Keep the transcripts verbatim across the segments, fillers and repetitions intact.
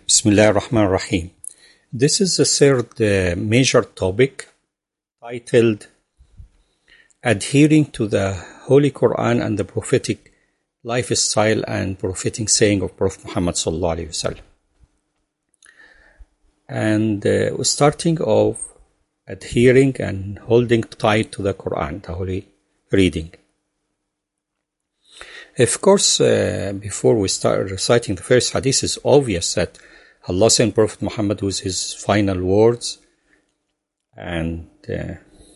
Bismillah ar-Rahman ar-Rahim. This is the third uh, major topic titled Adhering to the Holy Quran and the Prophetic Lifestyle and Prophetic Saying of Prophet Muhammad Sallallahu Alaihi Wasallam. And uh, we're starting off adhering and holding tight to the Quran, the Holy Reading. Of course, uh, before we start reciting the first hadith, it's obvious that Allah sent Prophet Muhammad with his final words and uh,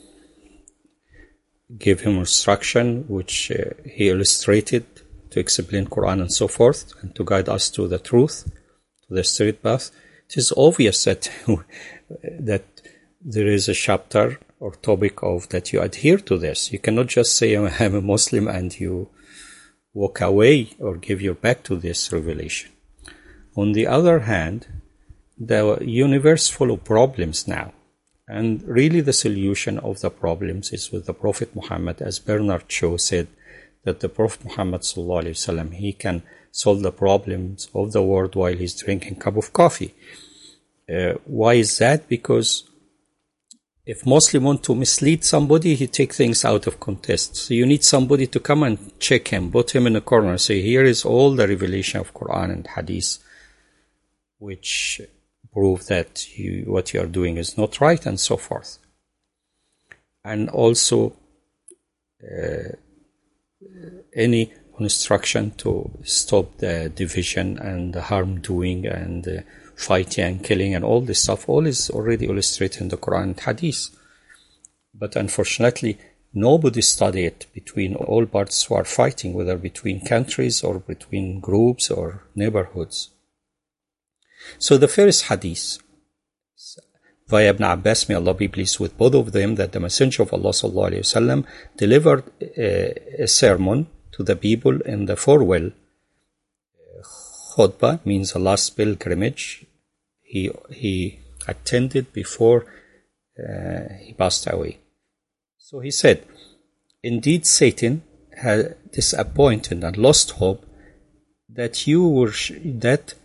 gave him instruction which uh, he illustrated to explain Quran and so forth and to guide us to the truth, to the straight path. It is obvious that that there is a chapter or topic of that you adhere to this. You cannot just say I'm a Muslim and you walk away or give your back to this revelation. On the other hand, the universe full of problems now, and really the solution of the problems is with the Prophet Muhammad, as Bernard Shaw said, that the Prophet Muhammad sallallahu alaihi wasallam, he can solve the problems of the world while he's drinking a cup of coffee. Uh, why is that? Because if Muslim want to mislead somebody, he take things out of context. So you need somebody to come and check him, put him in a corner and say, here is all the revelation of Quran and Hadith, which prove that you, what you are doing is not right, and so forth. And also, uh, any instruction to stop the division and the harm doing and uh, fighting and killing and all this stuff, all is already illustrated in the Quran and Hadith. But unfortunately, nobody studied it between all parts who are fighting, whether between countries or between groups or neighborhoods. So the first hadith, via Ibn Abbas, may Allah be pleased with both of them, that the Messenger of Allah sallallahu alaihi wasallam delivered a, a sermon to the people in the farewell khutbah, means the last pilgrimage he he attended before uh, he passed away. So he said, indeed Satan had disappointed and lost hope that you were that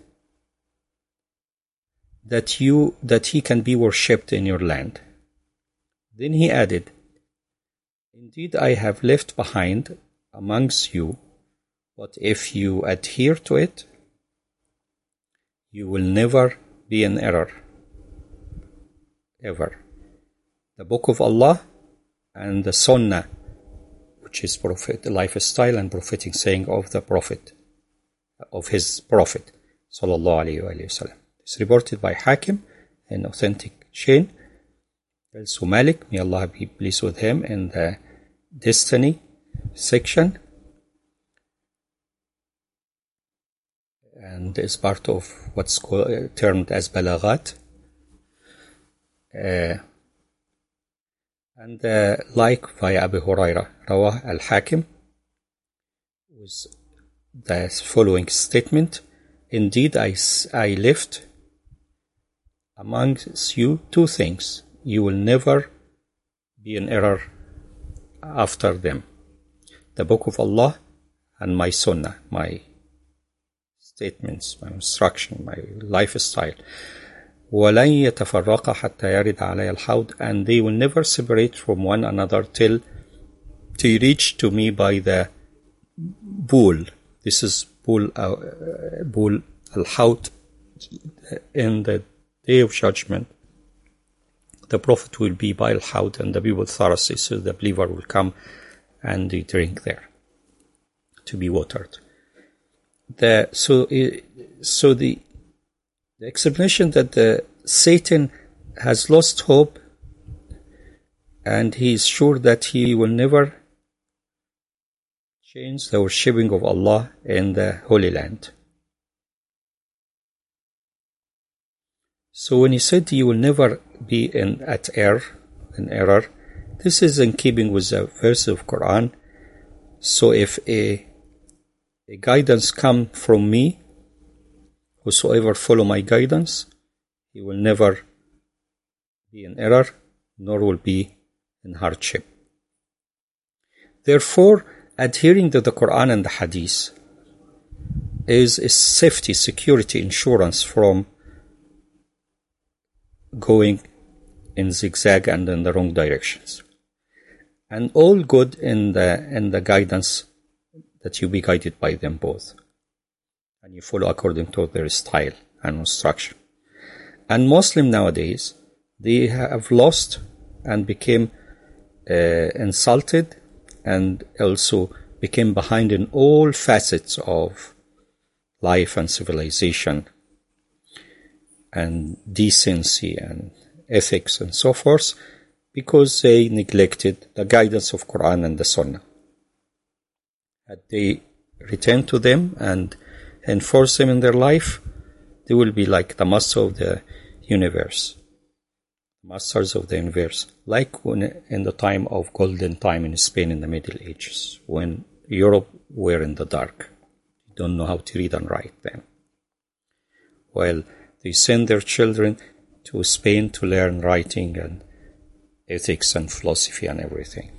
that you that he can be worshipped in your land. Then he added, indeed I have left behind amongst you, but if you adhere to it, you will never be in error, ever. The Book of Allah and the Sunnah, which is prophet lifestyle and prophetic saying of the Prophet, of his Prophet, sallallahu alaihi wasallam. It's reported by Hakim in authentic chain. Also Malik, may Allah be pleased with him, in the Destiny section, and is part of what's called, uh, termed as Balaghat. Uh, and uh, like via Abu Huraira, Rawah al-Hakim, with the following statement, indeed I, I left amongst you two things, you will never be in error after them: the Book of Allah and my Sunnah, my statements, my instruction, my lifestyle. وَلَنْ يَتَفَرَّقَ حَتَّى يَرِدَ عَلَيَ الْحَوْض, and they will never separate from one another till they reach to me by the pool. This is pool, uh, pool al-Hawd. In the Day of Judgment, the Prophet will be by al-Hawd and the people thirsty, so the believer will come and they drink there to be watered. The, so so the, the explanation that the Satan has lost hope and he is sure that he will never change the worshipping of Allah in the Holy Land. So when he said you will never be in at error, in error, this is in keeping with the verse of Quran. So if a, a guidance come from me, whosoever follow my guidance, he will never be in error, nor will be in hardship. Therefore, adhering to the Quran and the Hadith is a safety, security, insurance from going in zigzag and in the wrong directions. And all good in the in the guidance that you be guided by them both. And you follow according to their style and instruction. And Muslim nowadays, they have lost and became uh, insulted and also became behind in all facets of life and civilization and decency and ethics and so forth, because they neglected the guidance of Quran and the Sunnah. Had they returned to them and enforce them in their life, they will be like the master of the universe, masters of the universe, like when in the time of golden time in Spain in the Middle Ages, when Europe were in the dark. They don't know how to read and write then. Well, they send their children to Spain to learn writing and ethics and philosophy and everything.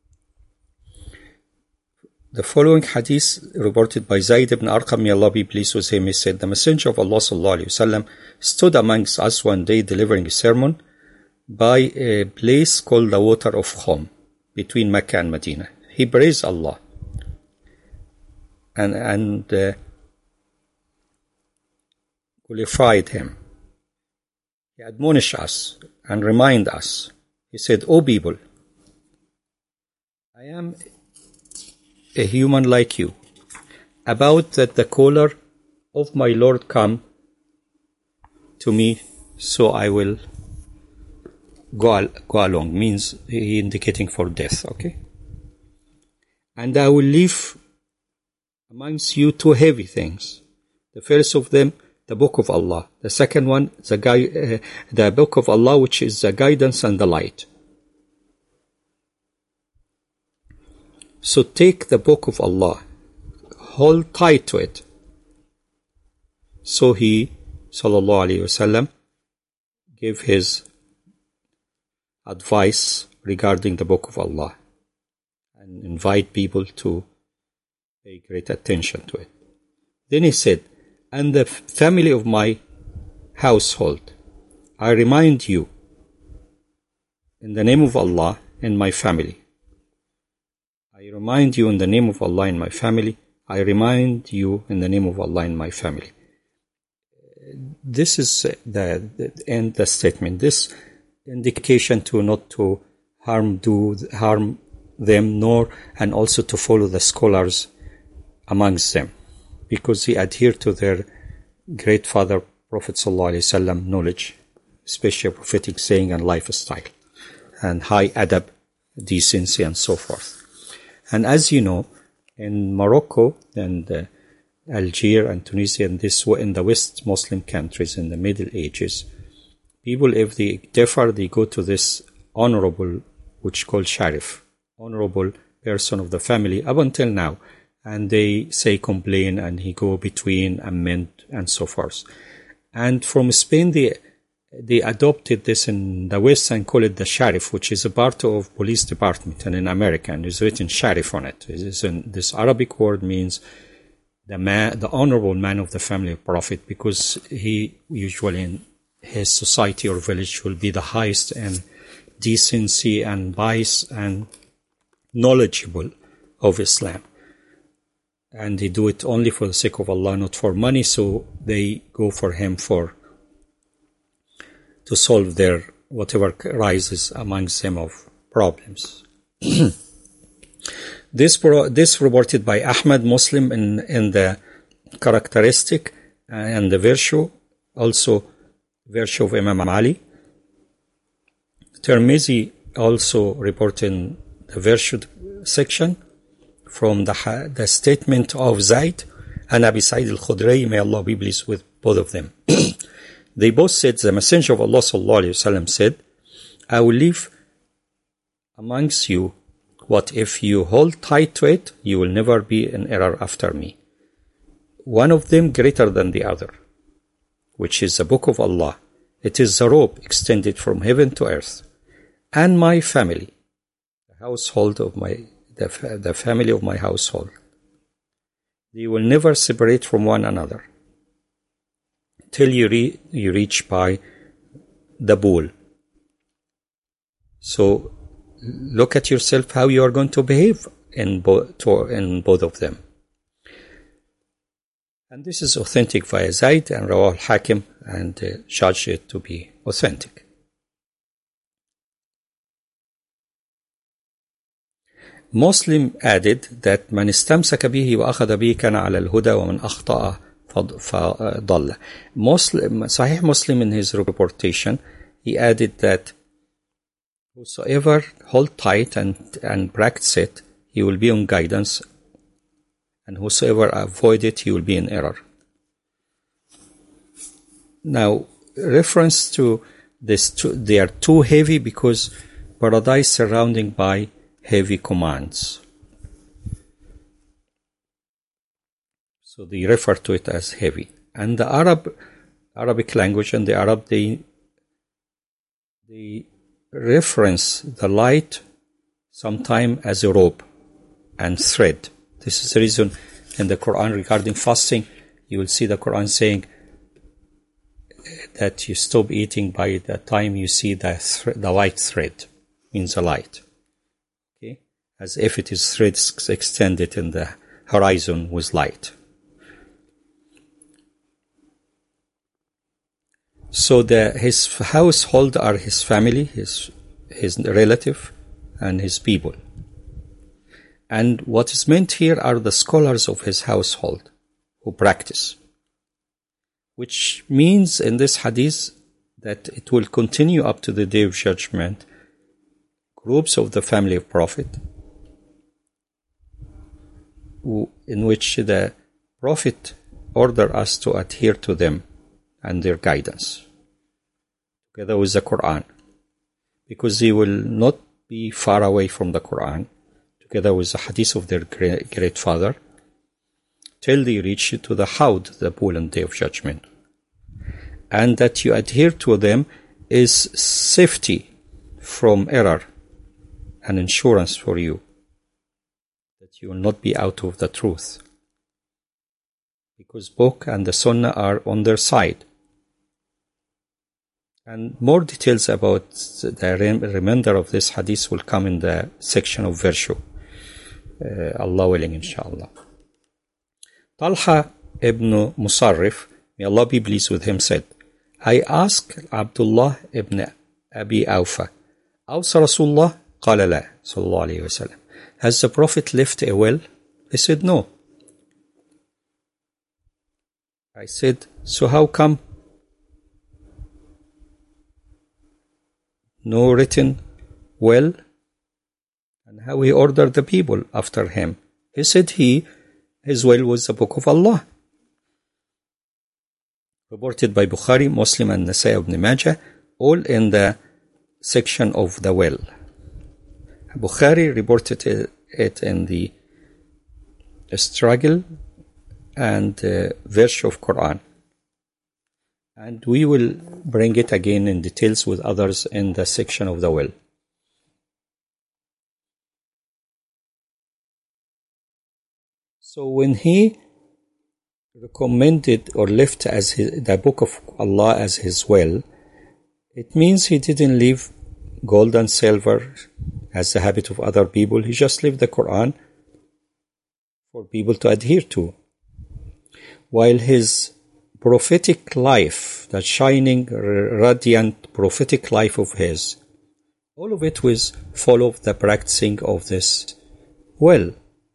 The following hadith, reported by Zayd ibn Arqam, may Allah be pleased with him, he said, the Messenger of Allah sallallahu alaihi wasallam stood amongst us one day delivering a sermon by a place called the Water of Khum, between Mecca and Medina. He praised Allah and, and uh, glorified Him. He admonished us and remind us. He said, O people, I am a human like you. About that the caller of my Lord come to me, so I will go, al- go along. Means he indicating for death, okay? And I will leave amongst you two heavy things. The first of them, the Book of Allah. The second one, the, gui- uh, the Book of Allah, which is the guidance and the light. So take the Book of Allah, hold tight to it. So he, sallallahu alaihi wasallam, gave his advice regarding the Book of Allah and invite people to pay great attention to it. Then he said, and the family of my household, I remind you in the name of Allah and my family. I remind you in the name of Allah and my family. I remind you in the name of Allah and my family. This is the, the end the statement. This indication to not to harm do harm them, nor and also to follow the scholars amongst them, because they adhere to their great father Prophet sallallahu alaihi wasallam knowledge, especially prophetic saying and lifestyle, and high adab, decency, and so forth. And as you know, in Morocco and uh, Algeria and Tunisia and this in the West Muslim countries in the Middle Ages, people, if they differ, they go to this honorable, which is called Sharif, honorable person of the family up until now, and they say complain and he go between, amend, and so forth. And from Spain, they they adopted this in the West and call it the Sharif, which is a part of police department, and in America, and there's written Sharif on it. It is an, this Arabic word means the man, the honorable man of the family of Prophet, because he usually in his society or village will be the highest in decency and vice and knowledgeable of Islam. And they do it only for the sake of Allah, not for money, so they go for him for to solve their whatever arises amongst them of problems. this this reported by Ahmad, Muslim in, in the characteristic and the virtue, also virtue of Imam Ali. Tirmizi also reported in the virtue section from the, the statement of Zayd and Abi Sa'id al-Khudri, may Allah be pleased with both of them. They both said, the Messenger of Allah sallallahu alaihi wasallam said, I will leave amongst you what if you hold tight to it, you will never be in error after me. One of them greater than the other, which is the Book of Allah. It is the rope extended from heaven to earth. And my family, the household of my, the, the family of my household. They will never separate from one another till you, re, you reach by the bull. So look at yourself how you are going to behave in, bo- to, in both of them. And this is authentic via Zayd and Rawah al-Hakim, and uh, judged it to be authentic. Muslim added that من استمسك به وأخذ به كان على الهدى ومن أخطأ فضل. Muslim, Sahih Muslim in his reportation, he added that whosoever hold tight and, and practice it, he will be on guidance, and whosoever avoid it, he will be in error. Now, reference to this, two, they are too heavy because paradise surrounding by heavy commands. So they refer to it as heavy. And the Arab, Arabic language and the Arab, they, they reference the light sometime as a rope and thread. This is the reason in the Quran regarding fasting, you will see the Quran saying that you stop eating by the time you see the, th- the white thread, means the light. Okay? As if it is threads extended in the horizon with light. So the, his household are his family, his, his relative, and his people. And what is meant here are the scholars of his household who practice. Which means in this hadith that it will continue up to the day of judgment. Groups of the family of Prophet, who, in which the Prophet ordered us to adhere to them and their guidance, together with the Quran, because they will not be far away from the Quran, together with the hadith of their great, great father, till they reach to the Hawd, the pool and day of judgment. And that you adhere to them is safety from error and insurance for you, that you will not be out of the truth, because Book and the Sunnah are on their side. And more details about the remainder of this hadith will come in the section of virtue. Uh, Allah willing, inshallah. Talha ibn Musarrif, may Allah be pleased with him, said, I asked Abdullah ibn Abi Awfa, Awsa Rasulullah? Qala la, sallallahu alayhi wa sallam. Has the Prophet left a will? He said, no. I said, so how come no written will? And how he ordered the people after him? He said he, his will was the Book of Allah. Reported by Bukhari, Muslim and Nasai ibn Majah, all in the section of the will. Bukhari reported it in the struggle and uh, verse of Quran. And we will bring it again in details with others in the section of the will. So when he recommended or left as his, the Book of Allah as his will, it means he didn't leave gold and silver as the habit of other people. He just left the Quran for people to adhere to. While his prophetic life, that shining, radiant prophetic life of his, all of it was full of the practicing of this will.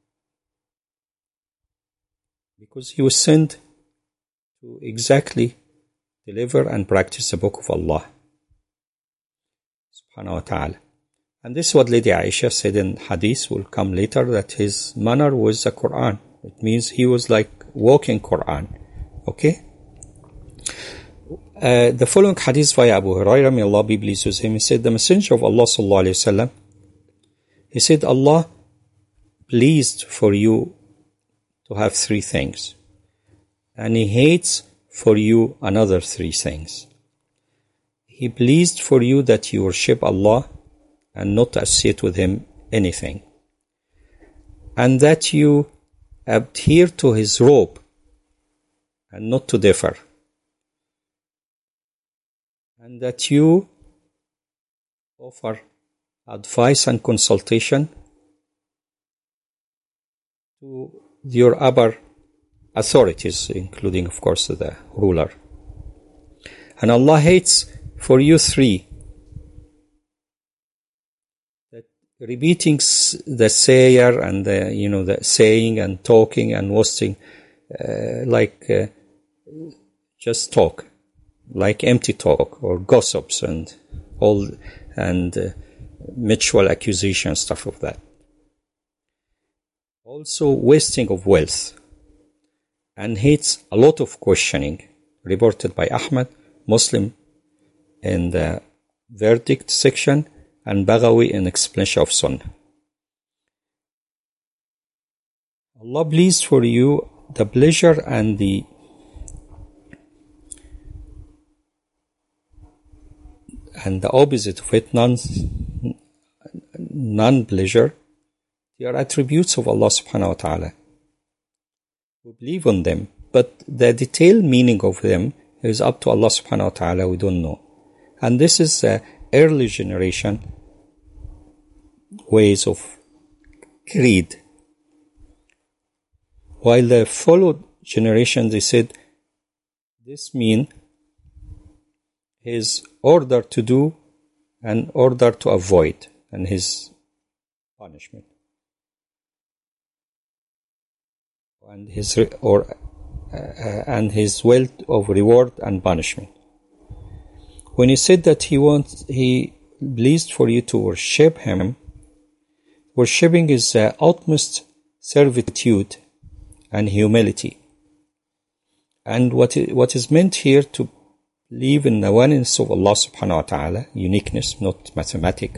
Because he was sent to exactly deliver and practice the Book of Allah subhanahu wa ta'ala. And this is what Lady Aisha said in hadith, will come later, that his manner was the Quran. It means he was like walking Quran. Okay? Uh, the following hadith via Abu Hurairah, may Allah be pleased with him, he said, the Messenger of Allah sallallahu alayhi wa sallam, he said, Allah pleased for you to have three things, and he hates for you another three things. He pleased for you that you worship Allah and not associate with him anything, and that you adhere to his robe and not to differ, and that you offer advice and consultation to your upper authorities, including, of course, the ruler. And Allah hates for you three: that repeating the sayer and the, you know, the saying and talking and wasting, uh, like uh, just talk, like empty talk or gossips and all, and uh, mutual accusation, stuff of that. Also wasting of wealth, and hates a lot of questioning, reported by Ahmad, Muslim in the verdict section, and Baghawi in explanation of Sunnah. Allah please for you the pleasure and the and the opposite of it, non non-pleasure. They are attributes of Allah subhanahu wa ta'ala. We believe on them, but the detailed meaning of them is up to Allah subhanahu wa ta'ala. We don't know. And this is the early generation ways of creed. While the followed generation, they said, this mean his order to do and order to avoid, and his punishment. And his re- or uh, and his wealth of reward and punishment. When he said that he wants, he pleased for you to worship him, worshipping is the utmost servitude and humility. And what is, what is meant here to believe in the oneness of Allah subhanahu wa ta'ala, uniqueness, not mathematic.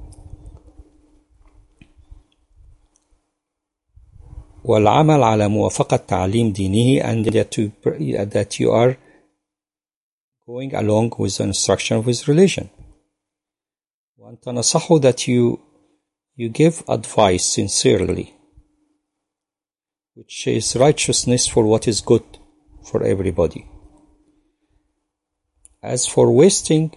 والعمل على موافقة تعليم دينه, and that you, that you are going along with the instruction of his religion. وأن تنصحوا, that you you give advice sincerely, which is righteousness for what is good for everybody. As for wasting,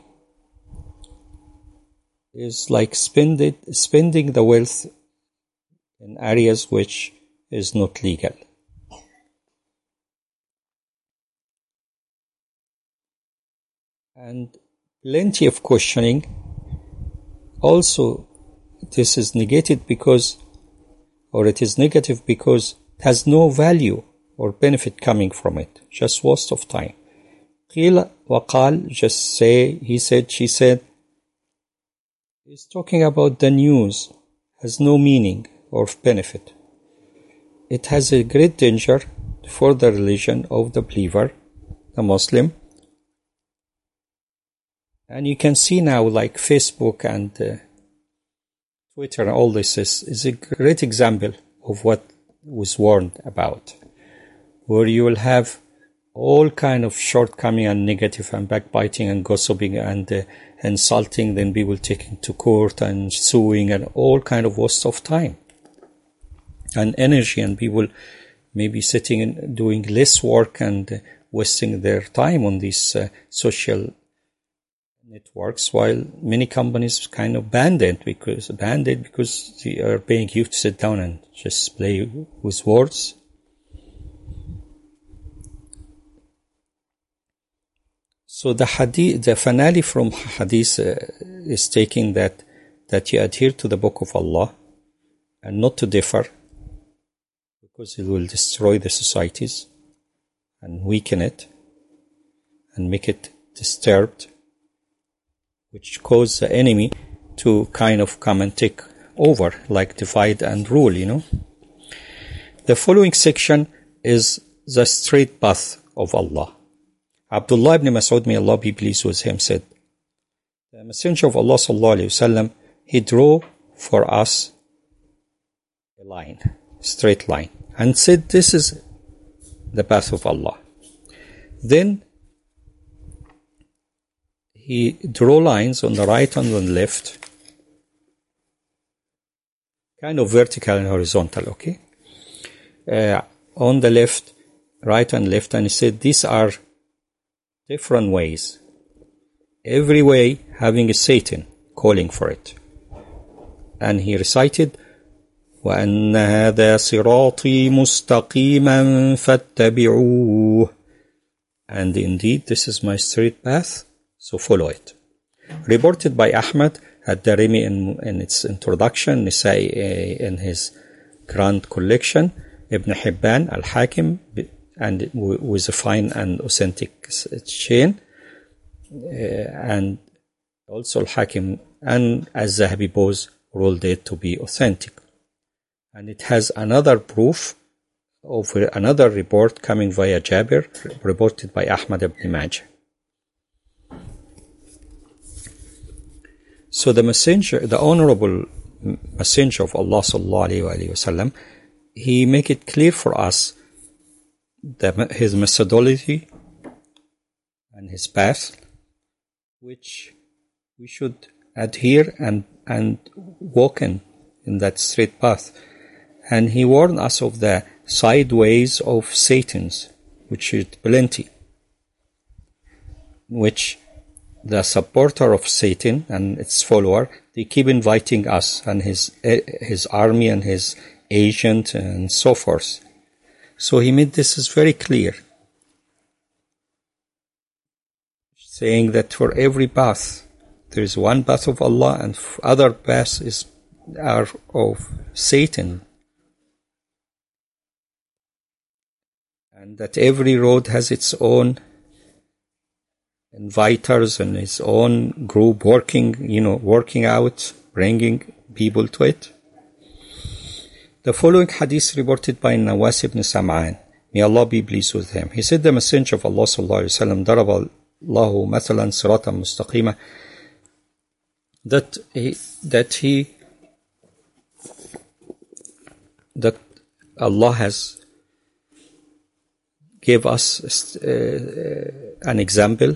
is like spending spending the wealth in areas which is not legal. And plenty of questioning. Also, this is negated because, or it is negative because it has no value or benefit coming from it. Just waste of time. قيل وقال, just say, he said, she said. He's talking about the news, has no meaning or benefit. It has a great danger for the religion of the believer, the Muslim. And you can see now, like Facebook and uh, Twitter and all this is, is a great example of what was warned about, where you will have all kind of shortcoming and negative and backbiting and gossiping and uh, insulting, then people taking to court and suing and all kind of waste of time and energy, and people maybe sitting and doing less work and uh, wasting their time on these uh, social networks, while many companies kind of banned it because banned it because they are paying you to sit down and just play with words. So the hadith, the finale from hadith uh, is taking that that you adhere to the book of Allah and not to differ, because it will destroy the societies and weaken it and make it disturbed, which cause the enemy to kind of come and take over, like divide and rule, you know. The following section is the straight path of Allah. Abdullah ibn Mas'ud, may Allah be pleased with him, said, the Messenger of Allah sallallahu alayhi wasallam, he drew for us a line, straight line, and said, this is the path of Allah. Then he drew lines on the right and on the left, kind of vertical and horizontal, okay? Uh, on the left, right and left, and he said, these are different ways. every way having a Satan calling for it. And he recited, وَأَنَّ هَذَا صِرَاطِي مُسْتَقِيمًا فَاتَّبِعُوهُ. And indeed, this is my straight path, so follow it. Reported by Ahmad ad-Darimi in, in its introduction, Nisa'i in his grand collection, Ibn Hibban, Al-Hakim, and with a fine and authentic chain, uh, and also Al-Hakim and Al-Zahabi both ruled it to be authentic. And it has another proof of another report coming via Jabir, reported by Ahmad ibn Majah. So the messenger, the honorable messenger of Allah sallallahu alaihi wasallam, he make it clear for us that his methodology and his path, which we should adhere and and walk in in that straight path. And he warned us of the sideways of Satan's, which is plenty, which the supporter of Satan and its follower, they keep inviting us and his his army and his agent and so forth. So he made this is very clear, saying that for every path there is one path of Allah and other paths is are of Satan, and that every road has its own inviters and its own group working, you know, working out, bringing people to it. The following hadith reported by Nawas ibn Sam'an, may Allah be pleased with him. He said, the Messenger of Allah sallallahu alaihi wasallam, daraba Allahu mathalan siratan mustaqima, that he, that he, that Allah has gave us uh, an example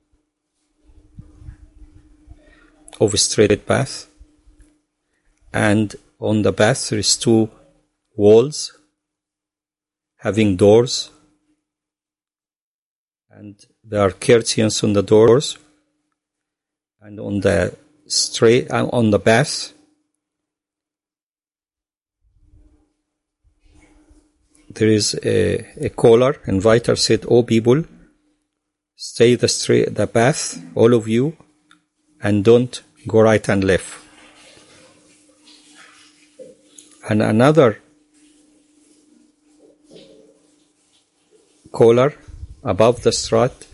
of a straight path, and on the path there is two walls having doors, and there are curtains on the doors, and on the straight uh, on the path there is a, a caller. Inviter said, "O people, stay the straight the path, all of you, and don't go right and left." And another caller above the strat,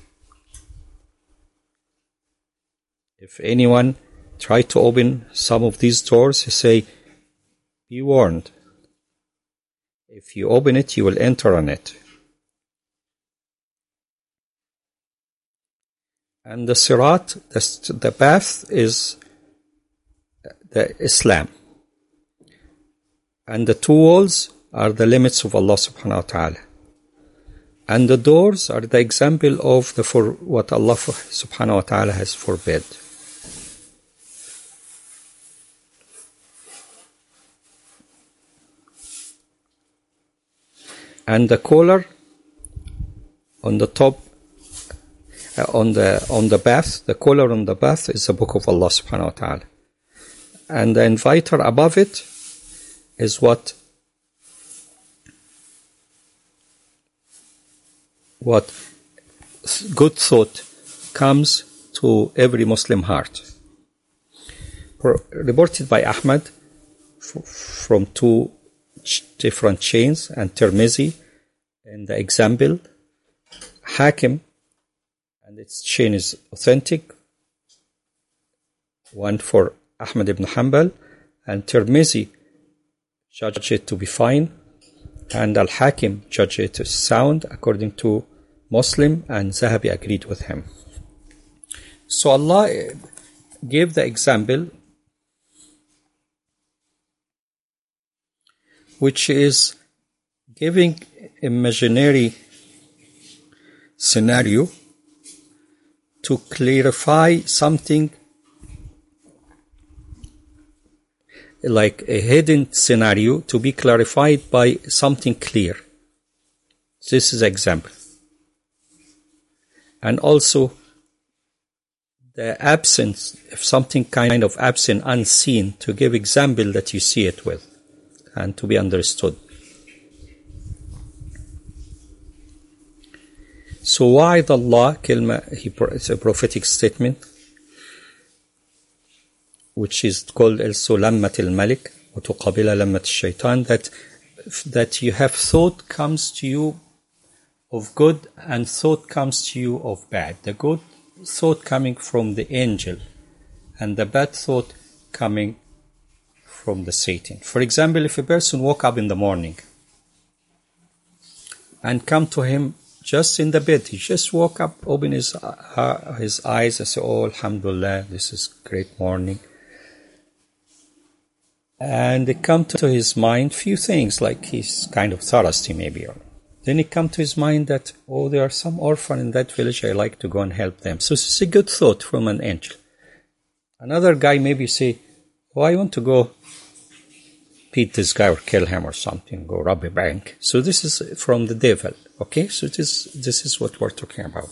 if anyone try to open some of these doors, he say, "Be warned. If you open it, you will enter on it." And the sirat, the, the path, is the Islam. And the two walls are the limits of Allah subhanahu wa ta'ala. And the doors are the example of the for what Allah subhanahu wa ta'ala has forbid. And the collar on the top, uh, on the on the bath, the collar on the bath is the book of Allah subhanahu wa ta'ala. And the inviter above it is what what good thought comes to every Muslim heart. Reported by Ahmad f- from two different chains, and Tirmizi in the example, Hakim, and its chain is authentic, one for Ahmad ibn Hanbal, and Tirmizi judged it to be fine, and Al-Hakim judged it as sound according to Muslim, and Zahabi agreed with him. So Allah gave the example, which is giving imaginary scenario to clarify something, like a hidden scenario to be clarified by something clear. This is example. And also the absence, if something kind of absent, unseen, to give example that you see it with and to be understood. So وعد Allah, كلمة, it's a prophetic statement which is called also لمة الملك وتقابل لمة الشيطان, that that you have thought comes to you of good and thought comes to you of bad. The good thought coming from the angel and the bad thought coming from the Satan. For example, if a person woke up in the morning and come to him just in the bed, he just woke up, open his, uh, his eyes and say, oh, Alhamdulillah, this is great morning. And it come to his mind few things, like he's kind of thirsty maybe. Or then it come to his mind that, oh, there are some orphan in that village, I like to go and help them. So it's a good thought from an angel. Another guy maybe say, oh, I want to go beat this guy or kill him or something, go rob a bank. So this is from the devil. Okay, so it is, this is what we're talking about.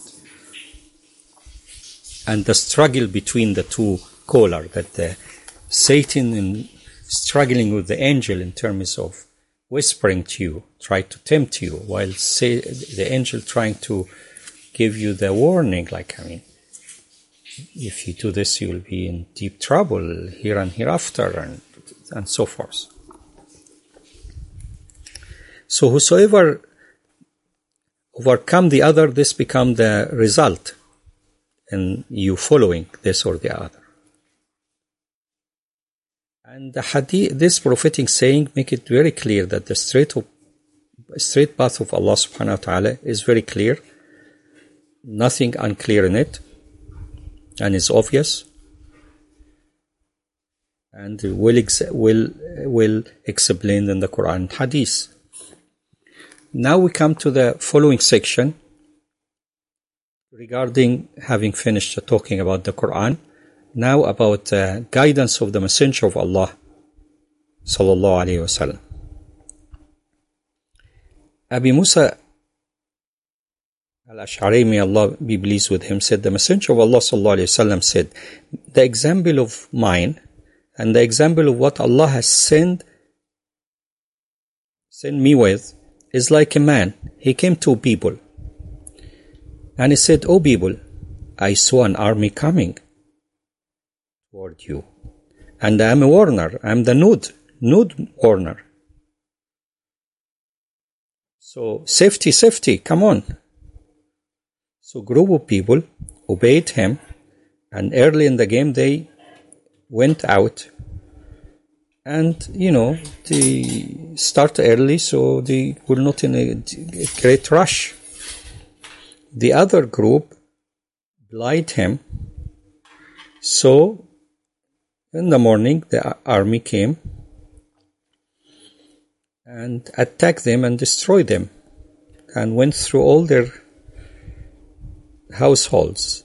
And the struggle between the two caller, that the Satan in struggling with the angel in terms of whispering to you, try to tempt you, while say, the angel trying to give you the warning, like, I mean, if you do this, you will be in deep trouble here and hereafter, and, and so forth. So whosoever overcome the other, this become the result in you following this or the other. And the hadith, this prophetic saying, make it very clear that the straight, of, straight path of Allah subhanahu wa ta'ala is very clear. Nothing unclear in it. And is obvious. And will, ex- will, will explain in the Quran and Hadith. Now we come to the following section regarding having finished talking about the Quran. Now about uh, guidance of the Messenger of Allah sallallahu alayhi wa sallam. Abi Musa al-Ash'ari, may Allah be pleased with him, said the Messenger of Allah sallallahu alayhi wa sallam said, the example of mine and the example of what Allah has sent, sent me with is like a man. He came to people and he said, oh people, I saw an army coming toward you. And I am a warner. I am the nude, nude warner. So safety, safety, come on. So group of people obeyed him, and early in the game they went out, and you know, they start early, so they were not in a great rush. The other group blind him, so in the morning, the army came and attacked them and destroyed them and went through all their households.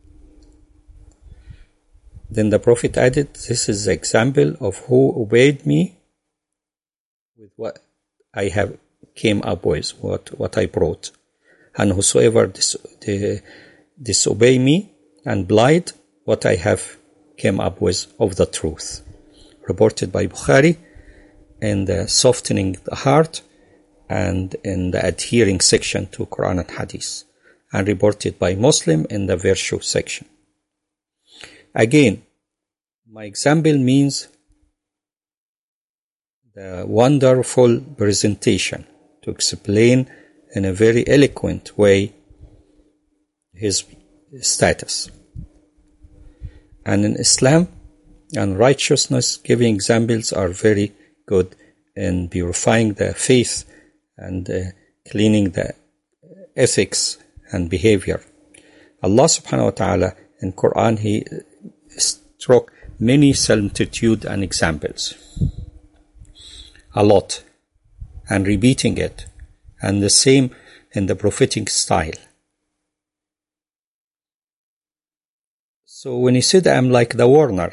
Then the Prophet added, this is the example of who obeyed me with what I have came up with, what, what I brought. And whosoever dis, the, disobey me and blind what I have came up with of the truth. Reported by Bukhari in the softening the heart and in the adhering section to Quran and Hadith, and reported by Muslim in the virtue section. Again, my example means the wonderful presentation to explain in a very eloquent way his status. And in Islam and righteousness, giving examples are very good in purifying the faith and uh, cleaning the ethics and behavior. Allah subhanahu wa ta'ala in Quran, He struck many similitude and examples. A lot. And repeating it. And the same in the prophetic style. So when he said, I'm like the warner,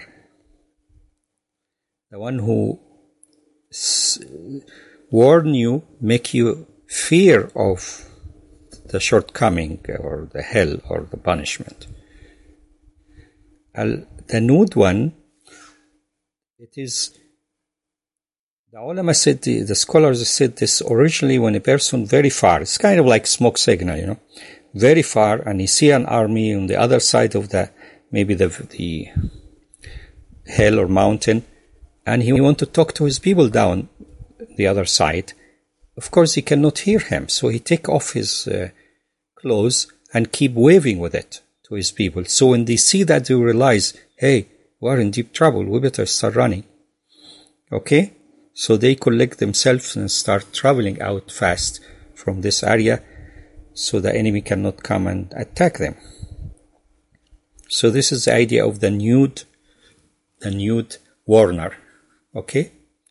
the one who s- warn you, make you fear of the shortcoming or the hell or the punishment. Al, the nude one, it is, the ulama said, the, the scholars said this originally when a person very far, it's kind of like smoke signal, you know, very far, and he see an army on the other side of the, maybe the, the hill or mountain, and he want to talk to his people down the other side. Of course, he cannot hear him, so he take off his uh, clothes and keep waving with it to his people. So when they see that, they realize, hey, we're in deep trouble. We better start running. Okay? So they collect themselves and start traveling out fast from this area so the enemy cannot come and attack them. So this is the idea of the nude, the nude warner. Okay?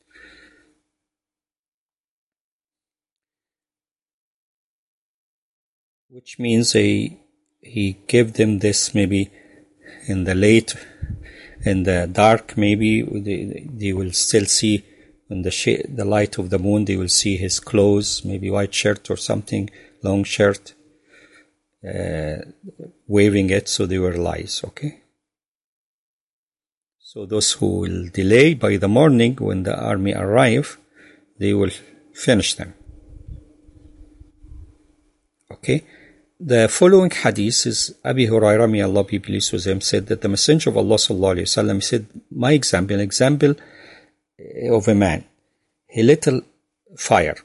Which means he, he gave them this maybe in the late, in the dark, maybe they, they will still see in the sh- the light of the moon, they will see his clothes, maybe white shirt or something, long shirt, uh, waving it, so they were lies, okay? So those who will delay by the morning when the army arrive, they will finish them. Okay? The following hadith is Abi Hurairah, may Allah be pleased with him, said that the Messenger of Allah sallallahu alaihi wasallam said, my example, an example of a man, a little fire.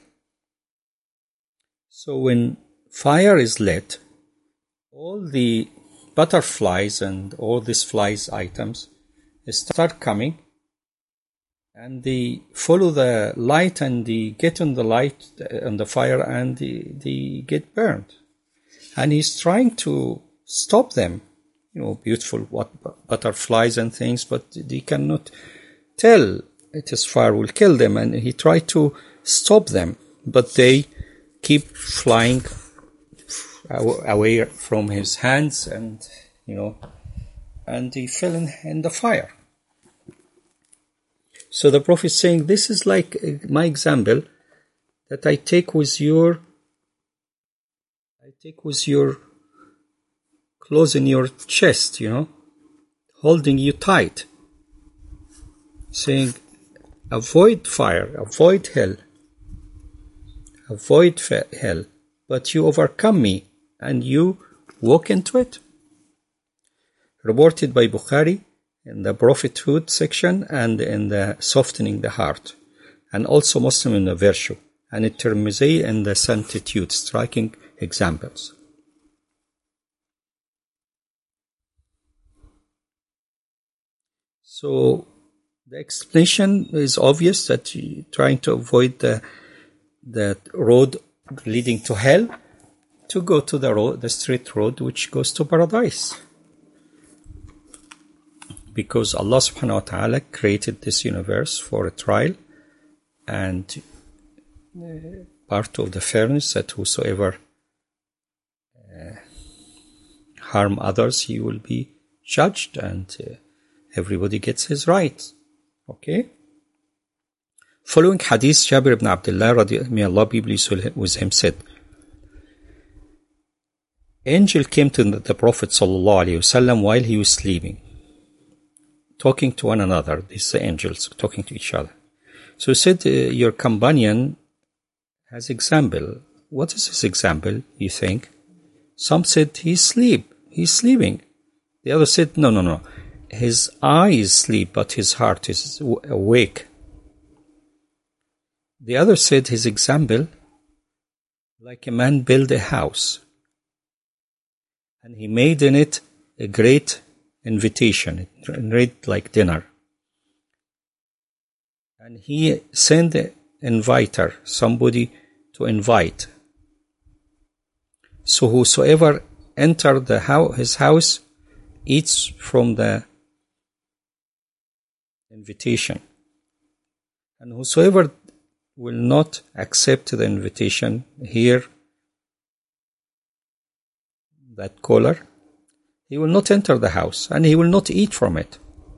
So when fire is lit, all the butterflies and all these flies items start coming, and they follow the light and they get on the light on the fire and they, they get burned. And he's trying to stop them, you know, beautiful what, butterflies and things, but they cannot tell it is fire will kill them. And he tried to stop them, but they keep flying away from his hands, and, you know, and he fell in, in the fire. So the Prophet is saying, this is like my example that I take with your I take with your clothes in your chest, you know, holding you tight, saying, avoid fire, avoid hell, avoid hell, but you overcome me and you walk into it. Reported by Bukhari in the prophethood section and in the softening the heart, and also Muslim in the virtue, and at Tirmidhi in the sanctitude, striking examples. So the explanation is obvious that you're trying to avoid the the road leading to hell, to go to the road, the straight road which goes to paradise. Because Allah subhanahu wa ta'ala created this universe for a trial, and part of the fairness that whosoever uh, harm others, he will be judged, and uh, everybody gets his rights. Okay? Following hadith, Jabir ibn Abdullah, may Allah be pleased with him, said, angel came to the Prophet sallallahu alaihi wasallam while he was sleeping, talking to one another. These angels talking to each other. So he said, uh, your companion has example. What is his example, you think? Some said, he's asleep. He's sleeping. The other said, no, no, no. His eye is asleep, but his heart is awake. The other said, his example, like a man built a house, and he made in it a great invitation, a great like dinner. And he sent an inviter, somebody to invite. So whosoever entered the house, his house, eats from the invitation. And whosoever will not accept the invitation, hear that caller, he will not enter the house and he will not eat from it.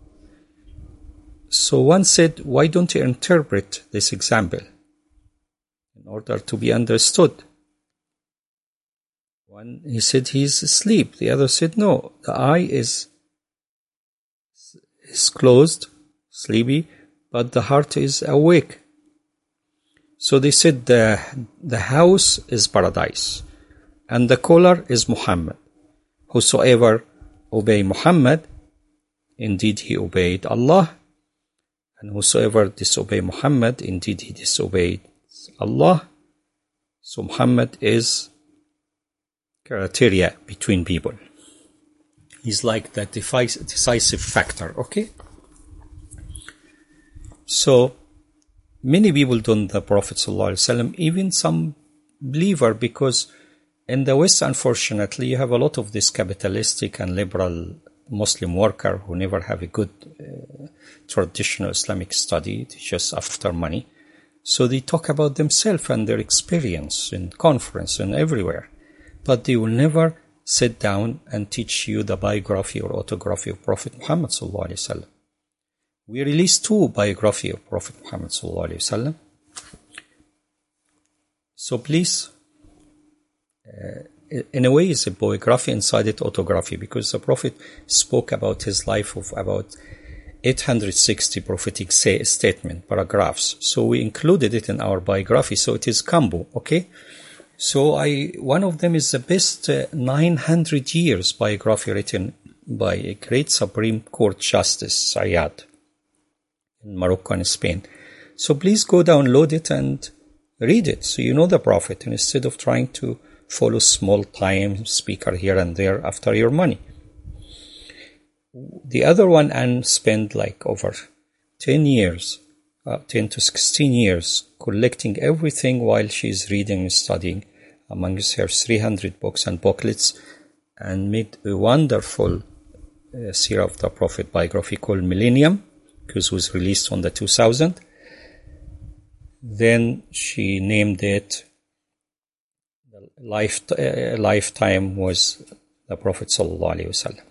So one said, why don't you interpret this example in order to be understood? One, he said he's asleep. The other said, no, the eye is is closed, sleepy, but the heart is awake. So they said the, the house is paradise, and the collar is Muhammad. Whosoever obey Muhammad, indeed he obeyed Allah. And whosoever disobey Muhammad, indeed he disobeyed Allah. So Muhammad is criteria between people. He's like the decisive factor, okay? So many people don't the Prophet ﷺ, even some believer, because in the West, unfortunately, you have a lot of this capitalistic and liberal Muslim worker who never have a good uh, traditional Islamic study, just after money. So they talk about themselves and their experience in conference and everywhere. But they will never sit down and teach you the biography or autography of Prophet Muhammad sallallahu alaihi wasallam. We released two biography of Prophet Muhammad sallallahu alaihi wasallam. So please, uh, in a way, it's a biography inside it, autography, because the Prophet spoke about his life of about eight hundred sixty prophetic say, statement, paragraphs. So we included it in our biography. So it is combo, okay? So I, one of them is the best uh, nine hundred years biography written by a great Supreme Court Justice, Ayad, in Morocco and Spain. So please go download it and read it so you know the Prophet, and instead of trying to follow small time speaker here and there after your money. The other one, and spent like over ten years, uh, ten to sixteen years, collecting everything while she's reading and studying amongst her three hundred books and booklets, and made a wonderful uh, Seerah of the Prophet biography called Millennium, because it was released on the two thousand. Then she named it life, uh, Lifetime was the Prophet sallallahu alaihi wasallam.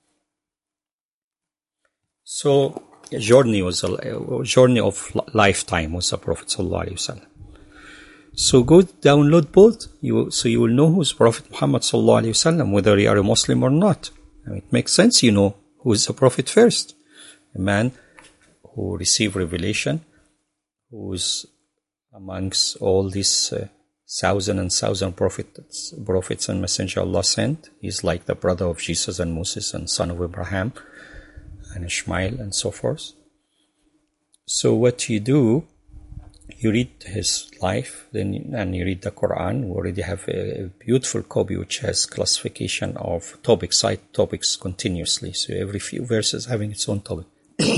So a journey was a, a journey of lifetime was the Prophet sallallahu alaihi wasallam. So go download both, you so you will know who's Prophet Muhammad sallallahu alaihi wasallam, whether you are a Muslim or not. I mean, it makes sense, you know who is the Prophet first, a man who received revelation, who is amongst all these uh, thousand and thousand prophets, prophets and messenger Allah sent. He's like the brother of Jesus and Moses and son of Abraham and Ishmael and so forth. So what you do, you read his life, then and you read the Quran. We already have a beautiful copy which has classification of topics, side topics continuously. So every few verses having its own topic.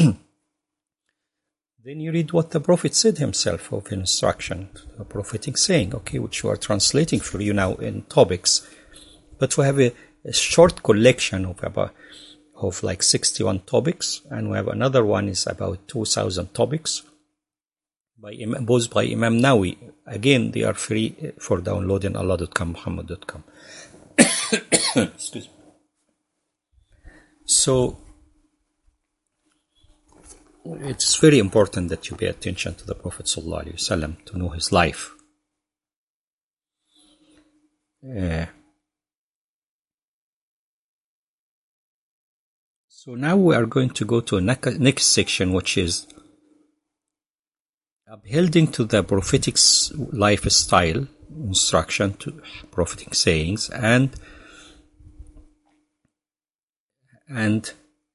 Then you read what the Prophet said himself of instruction, a prophetic saying, okay, which we are translating for you now in topics. But we have a, a short collection of about of like sixty-one topics, and we have another one is about two thousand topics, by both by Imam Nawawi. Again, they are free for downloading Allah dot com, Muhammad dot com. Excuse me. So it's very important that you pay attention to the Prophet sallallahu alaihi wasallam, to know his life. Uh, so now we are going to go to a next section, which is upholding to the prophetic lifestyle, instruction to prophetic sayings, and and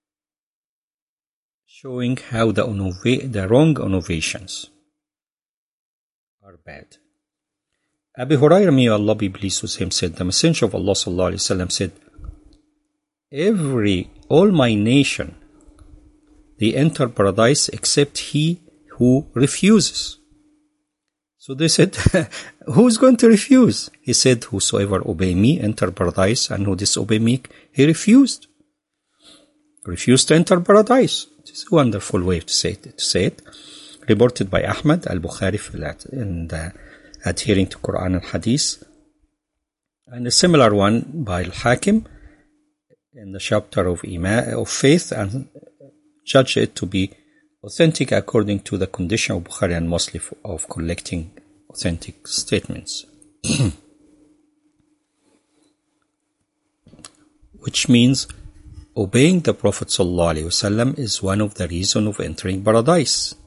showing how the, innova- the wrong innovations are bad. Abu Hurairah, may Allah be pleased with him, said, the Messenger of Allah sallallahu alaihi wasallam said, every, all my nation, they enter paradise except he who refuses. So they said, who's going to refuse? He said, whosoever obey me enter paradise, and who disobey me, he refused. Refused to enter paradise. It's a wonderful way to say it. To say it. Reported by Ahmad al-Bukhari in the adhering to Quran and Hadith. And a similar one by Al-Hakim in the chapter of Iman, of faith, and judge it to be authentic according to the condition of Bukhari and Muslim of collecting authentic statements. Which means obeying the Prophet ﷺ is one of the reasons of entering paradise.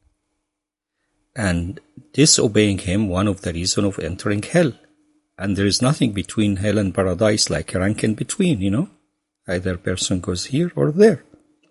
And disobeying him, one of the reasons of entering hell. And there is nothing between hell and paradise like a rank in between, you know. Either person goes here or there.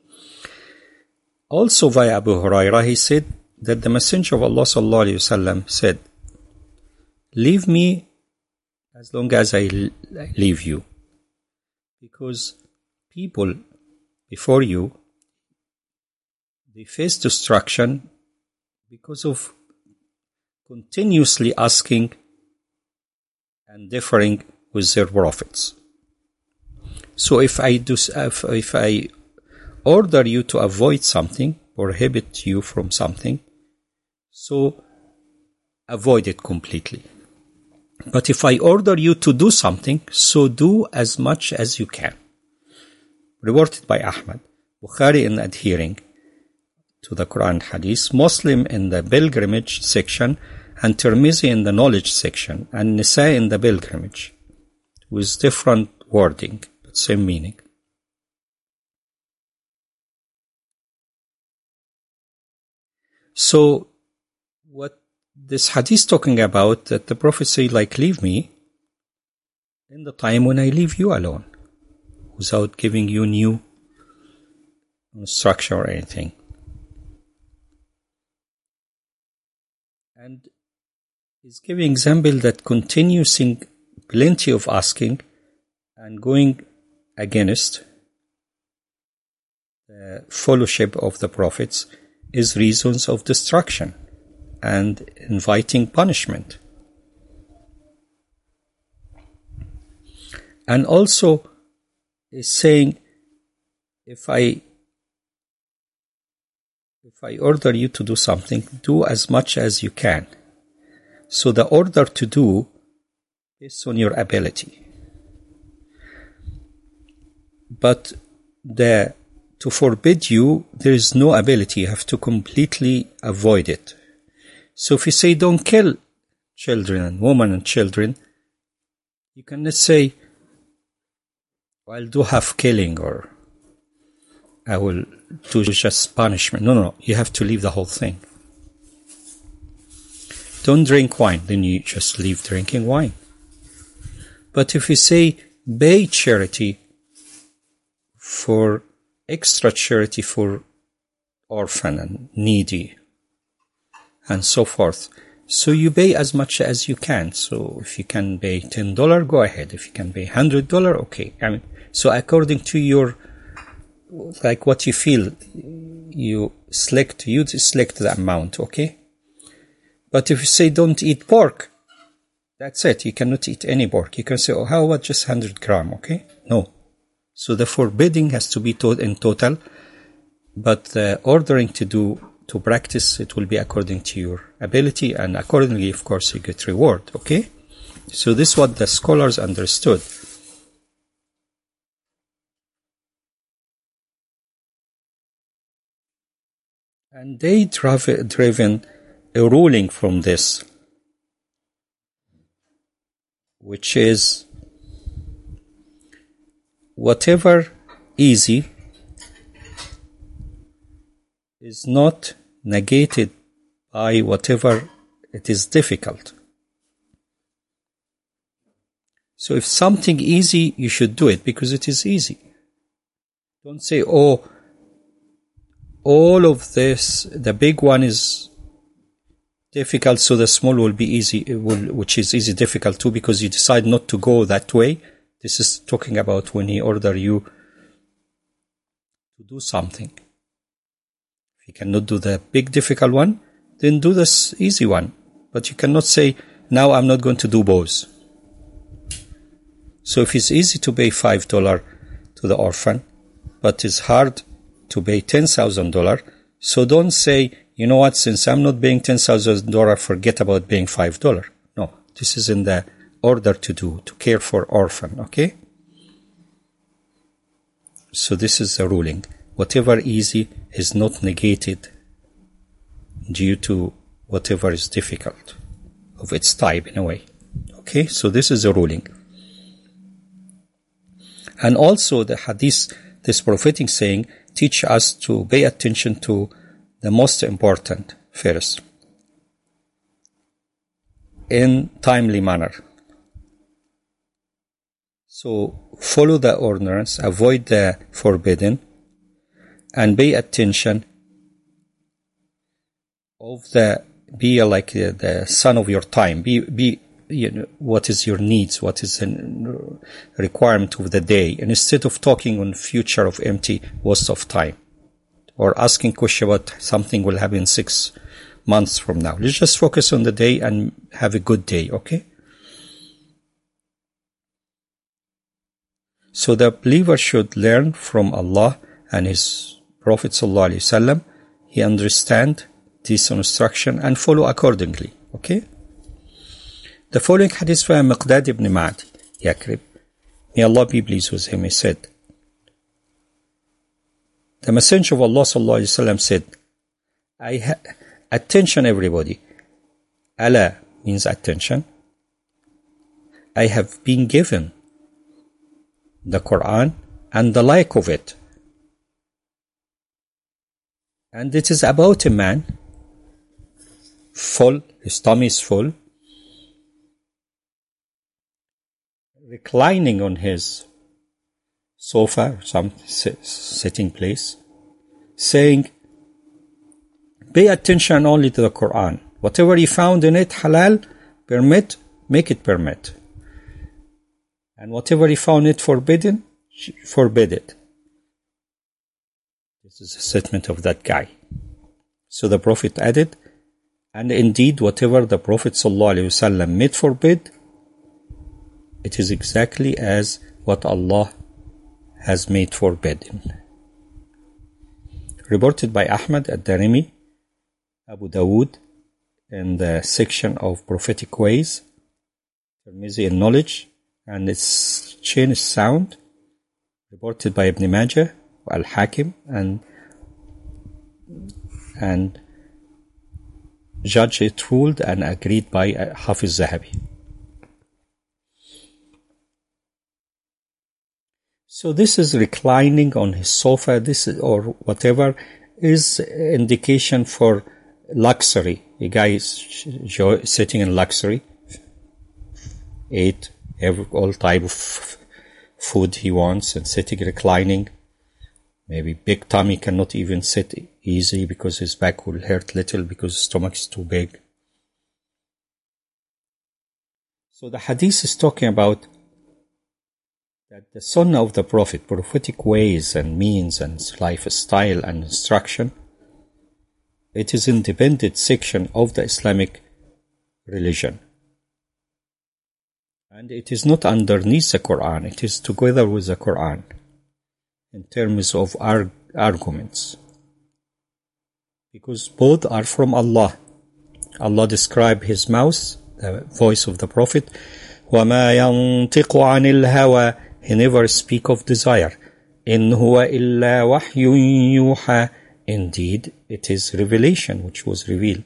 Also via Abu Hurairah, he said that the Messenger of Allah ﷺ said, leave me as long as I leave you. Because people before you, they face destruction because of continuously asking and differing with their prophets. So if I do, if, if I order you to avoid something, prohibit you from something, so avoid it completely. But if I order you to do something, so do as much as you can. Reported by Ahmad, Bukhari in adhering to the Quran and Hadith, Muslim in the pilgrimage section, and Tirmizi in the knowledge section, and Nisa in the pilgrimage, with different wording, but same meaning. So, what this hadith talking about, that the Prophet say, like, leave me in the time when I leave you alone, without giving you new instruction or anything. And he's giving example that continuing plenty of asking and going against the fellowship of the prophets is reasons of destruction and inviting punishment. And also is saying, if I if I order you to do something, do as much as you can. So the order to do is on your ability. But the to forbid you, there is no ability. You have to completely avoid it. So if you say don't kill children and women and children, you cannot say, I'll do half killing or I will do just punishment. No, no, you have to leave the whole thing. Don't drink wine, then you just leave drinking wine. But if you say pay charity for extra charity for orphan and needy and so forth, so you pay as much as you can. So if you can pay ten dollars, go ahead. If you can pay one hundred dollars, okay. I mean, so according to your, like what you feel, you select, you select the amount, okay? But if you say don't eat pork, that's it. You cannot eat any pork. You can say, oh, how about just one hundred grams, okay? No. So the forbidding has to be taught in total, but the ordering to do, to practice, it will be according to your ability, and accordingly, of course, you get reward, okay? So this is what the scholars understood. And they drive, driven a ruling from this, which is whatever easy is not negated by whatever it is difficult. So if something easy, you should do it because it is easy. Don't say, oh, all of this, the big one is difficult, so the small will be easy, will, which is easy difficult too, because you decide not to go that way. This is talking about when he order you to do something. If you cannot do the big difficult one, then do this easy one. But you cannot say, now I'm not going to do both. So if it's easy to pay five dollars to the orphan, but it's hard to pay ten thousand dollars, so don't say, you know what, since I'm not paying ten thousand dollars, forget about paying five dollars. No, this is in the order to do, to care for orphan, okay? So this is the ruling. Whatever easy is not negated due to whatever is difficult of its type in a way. Okay, so this is the ruling. And also the hadith this prophetic saying teach us to pay attention to the most important first, in timely manner. So follow the ordinance, avoid the forbidden, and pay attention of the, be like the, the son of your time, be, be, you know, what is your needs, what is the requirement of the day, and instead of talking on future of empty waste of time, or asking question about something will happen six months from now. Let's just focus on the day and have a good day, okay? So the believer should learn from Allah and His Prophet sallallahu alaihi wasallam. He understand this instruction and follow accordingly, okay? The following hadith from Miqdad ibn Ma'ad Yakrib, may Allah be pleased with him, he said, the Messenger of Allah sallallahu alaihi wasallam said, I ha- attention everybody. Allah means attention. I have been given the Quran and the like of it. And it is about a man full, his tummy is full, reclining on his sofa or some sitting place, saying, pay attention only to the Quran. Whatever you found in it halal, permit, make it permit. And whatever you found it forbidden, forbid it. This is a statement of that guy. So the Prophet added, and indeed whatever the Prophet ﷺ made forbid, it is exactly as what Allah has made forbidden. Reported by Ahmad ad-Darimi, Abu Dawood, in the section of prophetic ways, Tirmizi in knowledge, and its chain is sound. Reported by Ibn Majah, Al-Hakim, and and judged it ruled and agreed by Hafiz Zahabi. So this is reclining on his sofa, this is, or whatever, is indication for luxury. A guy is sitting in luxury, ate every, all type of food he wants and sitting reclining. Maybe big tummy, cannot even sit easy because his back will hurt little because his stomach is too big. So the hadith is talking about that the sunnah of the Prophet, prophetic ways and means and lifestyle and instruction, it is independent section of the Islamic religion. And it is not underneath the Quran, it is together with the Quran in terms of arg- arguments. Because both are from Allah. Allah described His mouth, the voice of the Prophet, وَمَا يَنْطِقُ عَنِ الْهَوَى. He never speak of desire. إِنْ هُوَ إِلَّا وَحْيٌ يُوحَى. Indeed, it is revelation which was revealed.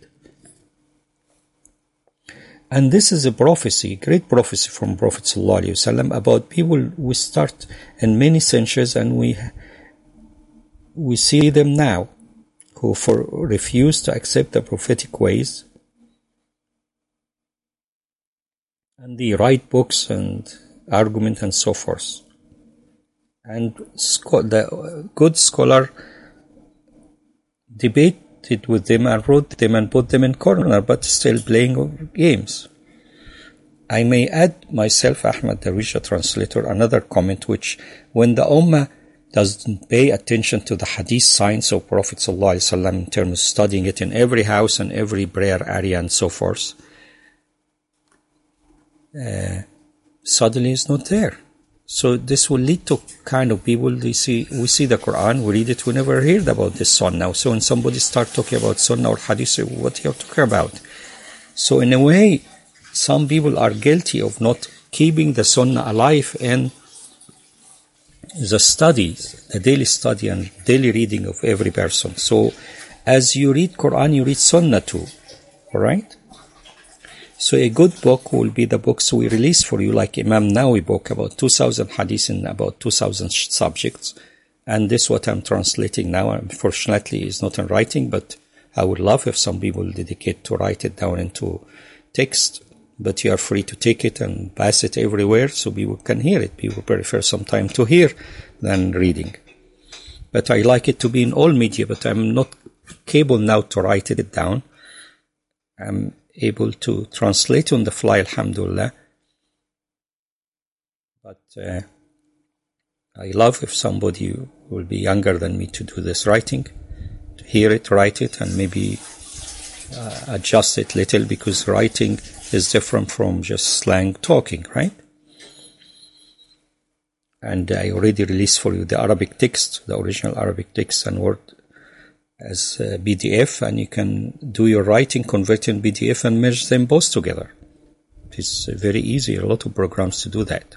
And this is a prophecy, great prophecy from Prophet ﷺ about people we start in many centuries, and we we see them now who for refuse to accept the prophetic ways, and they write books and argument and so forth. And the good scholar debated with them and wrote them and put them in corner, but still playing games. I may add myself, Ahmad Darwish, translator, another comment, which when the Ummah doesn't pay attention to the hadith science of Prophet ﷺ in terms of studying it in every house and every prayer area and so forth, uh, suddenly it's not there. So this will lead to kind of people, they see, we see the Quran, we read it, we never heard about this sunnah. So when somebody start talking about sunnah or hadith, what are you talking about? So in a way, some people are guilty of not keeping the sunnah alive in the studies, the daily study and daily reading of every person. So as you read Quran, you read sunnah too. Alright? So a good book will be the books we release for you, like Imam Nawawi book, about two thousand hadith in about two thousand subjects. And this is what I'm translating now. Unfortunately, it's not in writing, but I would love if some people dedicate to write it down into text. But you are free to take it and pass it everywhere so people can hear it. People prefer some time to hear than reading. But I like it to be in all media, but I'm not capable now to write it down. I'm able to translate on the fly, alhamdulillah. But uh, I love if somebody will be younger than me to do this writing, to hear it, write it, and maybe uh, adjust it little, because writing is different from just slang talking, right? And I already released for you the Arabic text, the original Arabic text and Word as a B D F, and you can do your writing, convert in B D F and merge them both together. It's very easy, a lot of programs to do that.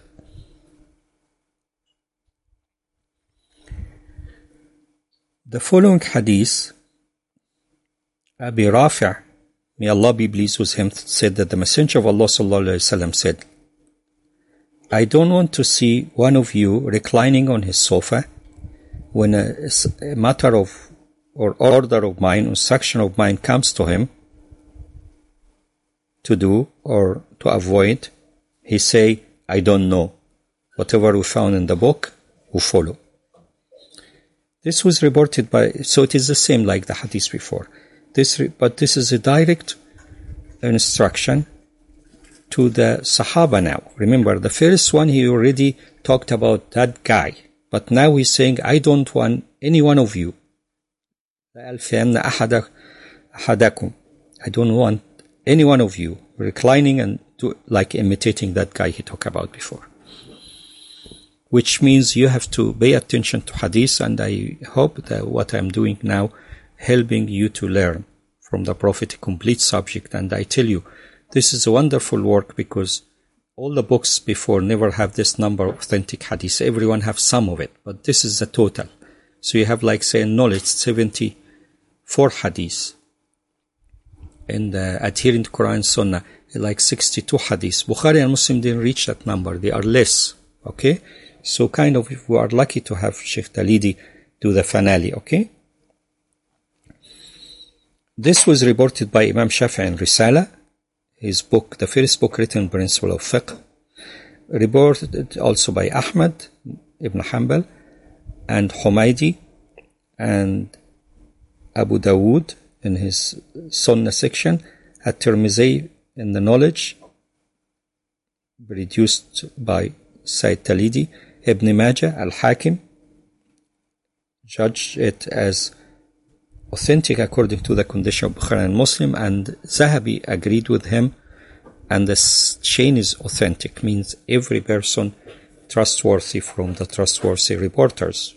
The following hadith, Abi Rafi', may Allah be pleased with him, said that the Messenger of Allah sallallahu alaihi wasallam said, I don't want to see one of you reclining on his sofa when a, a matter of or order of mine, instruction of mine comes to him to do or to avoid, he say, I don't know. Whatever we found in the book, we follow. This was reported by, so it is the same like the hadith before. This, but this is a direct instruction to the Sahaba now. Remember, the first one he already talked about that guy. But now he's saying, I don't want any one of you. I don't want any one of you reclining and do, like imitating that guy he talked about before. Which means you have to pay attention to hadith, and I hope that what I'm doing now, helping you to learn from the Prophet a complete subject. And I tell you, this is a wonderful work, because all the books before never have this number of authentic hadith. Everyone have some of it, but this is the total. So you have, like, say, knowledge, seventy-four hadith. And uh, adhering to Quran and Sunnah, like sixty-two hadith. Bukhari and Muslim didn't reach that number. They are less. Okay? So kind of, if we are lucky to have Sheikh Talidi do the finale. Okay? This was reported by Imam Shafi'i in Risala, his book, the first book written, Principle of Fiqh. Reported also by Ahmad ibn Hanbal and Humaydi and Abu Dawood in his Sunnah section, At-Tirmidhi in the knowledge, reduced by Sayyid Talidi, Ibn Majah, Al-Hakim, judged it as authentic according to the condition of Bukhari and Muslim, and Zahabi agreed with him, and the chain is authentic, means every person trustworthy from the trustworthy reporters.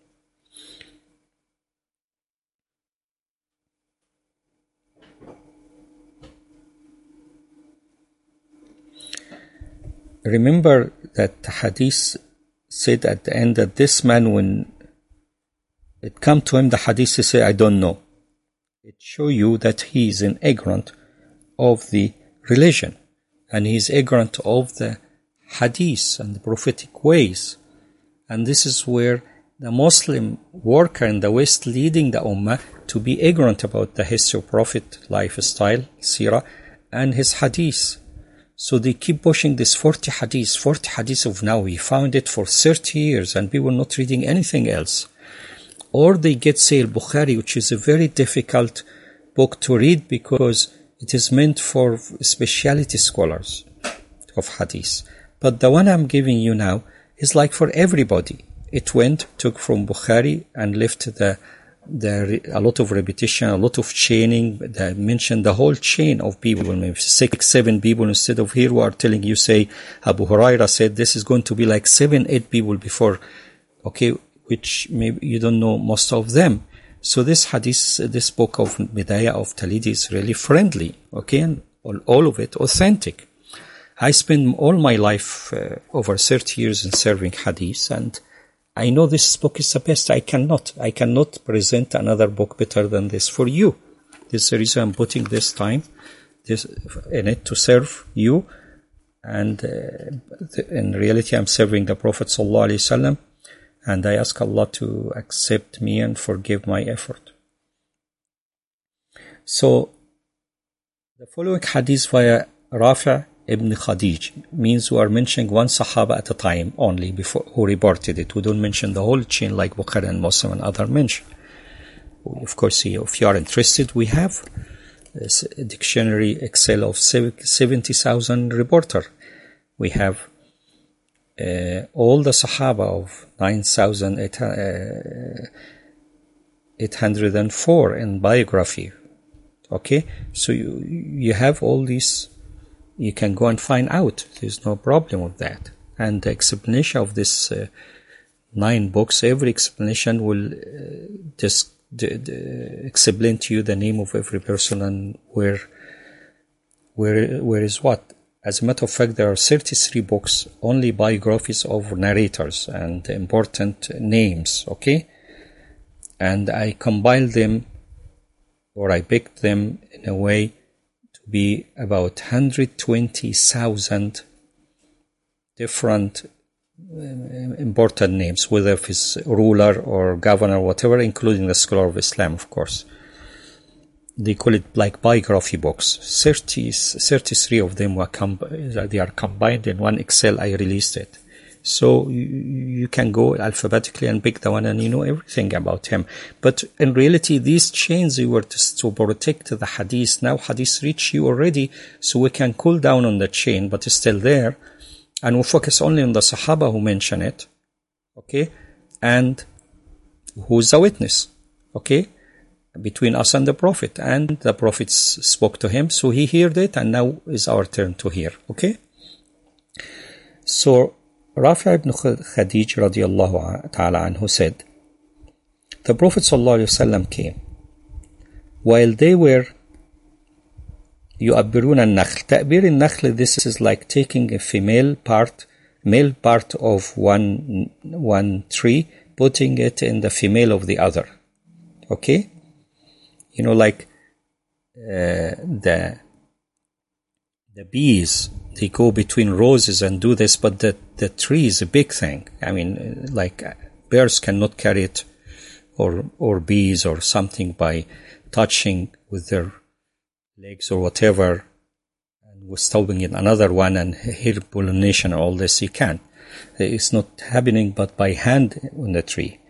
Remember that the hadith said at the end that this man, when it come to him, the hadith say, I don't know. It show you that he is an ignorant of the religion, and he is ignorant of the hadith and the prophetic ways. And this is where the Muslim worker in the West leading the Ummah to be ignorant about the history of Prophet, lifestyle, seerah, and his hadith. So they keep pushing this forty hadith, forty hadith of now. We found it for thirty years and people not reading anything else. Or they get Sahih Bukhari, which is a very difficult book to read because it is meant for specialty scholars of hadith. But the one I'm giving you now is like for everybody. It went, took from Bukhari and left the the a lot of repetition, a lot of chaining. They mentioned the whole chain of people, maybe six, seven people instead of here we are telling you, say, Abu Huraira said this is going to be like seven, eight people before, okay, which maybe you don't know most of them. So this hadith, this book of Bidayah of Talidi is really friendly, okay, and all, all of it authentic. I spent all my life, uh, over thirty years in serving hadith, and I know this book is the best. I cannot, I cannot present another book better than this for you. This is the reason I'm putting this time this in it to serve you. And uh, in reality, I'm serving the Prophet Sallallahu Alaihi Wasallam and I ask Allah to accept me and forgive my effort. So, the following hadith via Rafi' ibn Khadij means we are mentioning one Sahaba at a time only before who reported it. We don't mention the whole chain like Bukhari and Muslim and other mention. Of course, if you are interested, we have a dictionary Excel of seventy thousand reporter. We have uh, all the Sahaba of nine thousand eight hundred four in biography. Okay, so you, you have all these, you can go and find out. There's no problem with that. And the explanation of this uh, nine books, every explanation will uh, just d- d- explain to you the name of every person and where, where, where is what. As a matter of fact, there are thirty-three books, only biographies of narrators and important names, okay? And I compiled them, or I picked them in a way to be about one hundred twenty thousand different uh, important names, whether if it's ruler or governor, whatever, including the scholar of Islam, of course. They call it like biography books. thirty, thirty-three of them were com- they are combined in one Excel. I released it. So you, you can go alphabetically and pick the one and you know everything about him. But in reality, these chains they were to, to protect the hadith. Now hadith reach you already, so we can cool down on the chain, but it's still there. And we'll focus only on the Sahaba who mention it. Okay? And who's the witness? Okay? Between us and the Prophet. And the Prophet spoke to him, so he heard it, and now is our turn to hear. Okay? So, Rafi' ibn Khadij radiallahu ta'ala anhu said, the Prophet sallallahu alayhi wa sallam came while they were yu'abbirun al-nakhl. Ta'bir al-nakhl, this is like taking a female part, male part of one, one tree, putting it in the female of the other. Okay? You know, like uh, the the bees, they go between roses and do this, but the, the tree is a big thing. I mean, like birds cannot carry it, or or bees or something by touching with their legs or whatever, and was stopping in another one and hear pollination and all this. You can. It's not happening but by hand on the tree.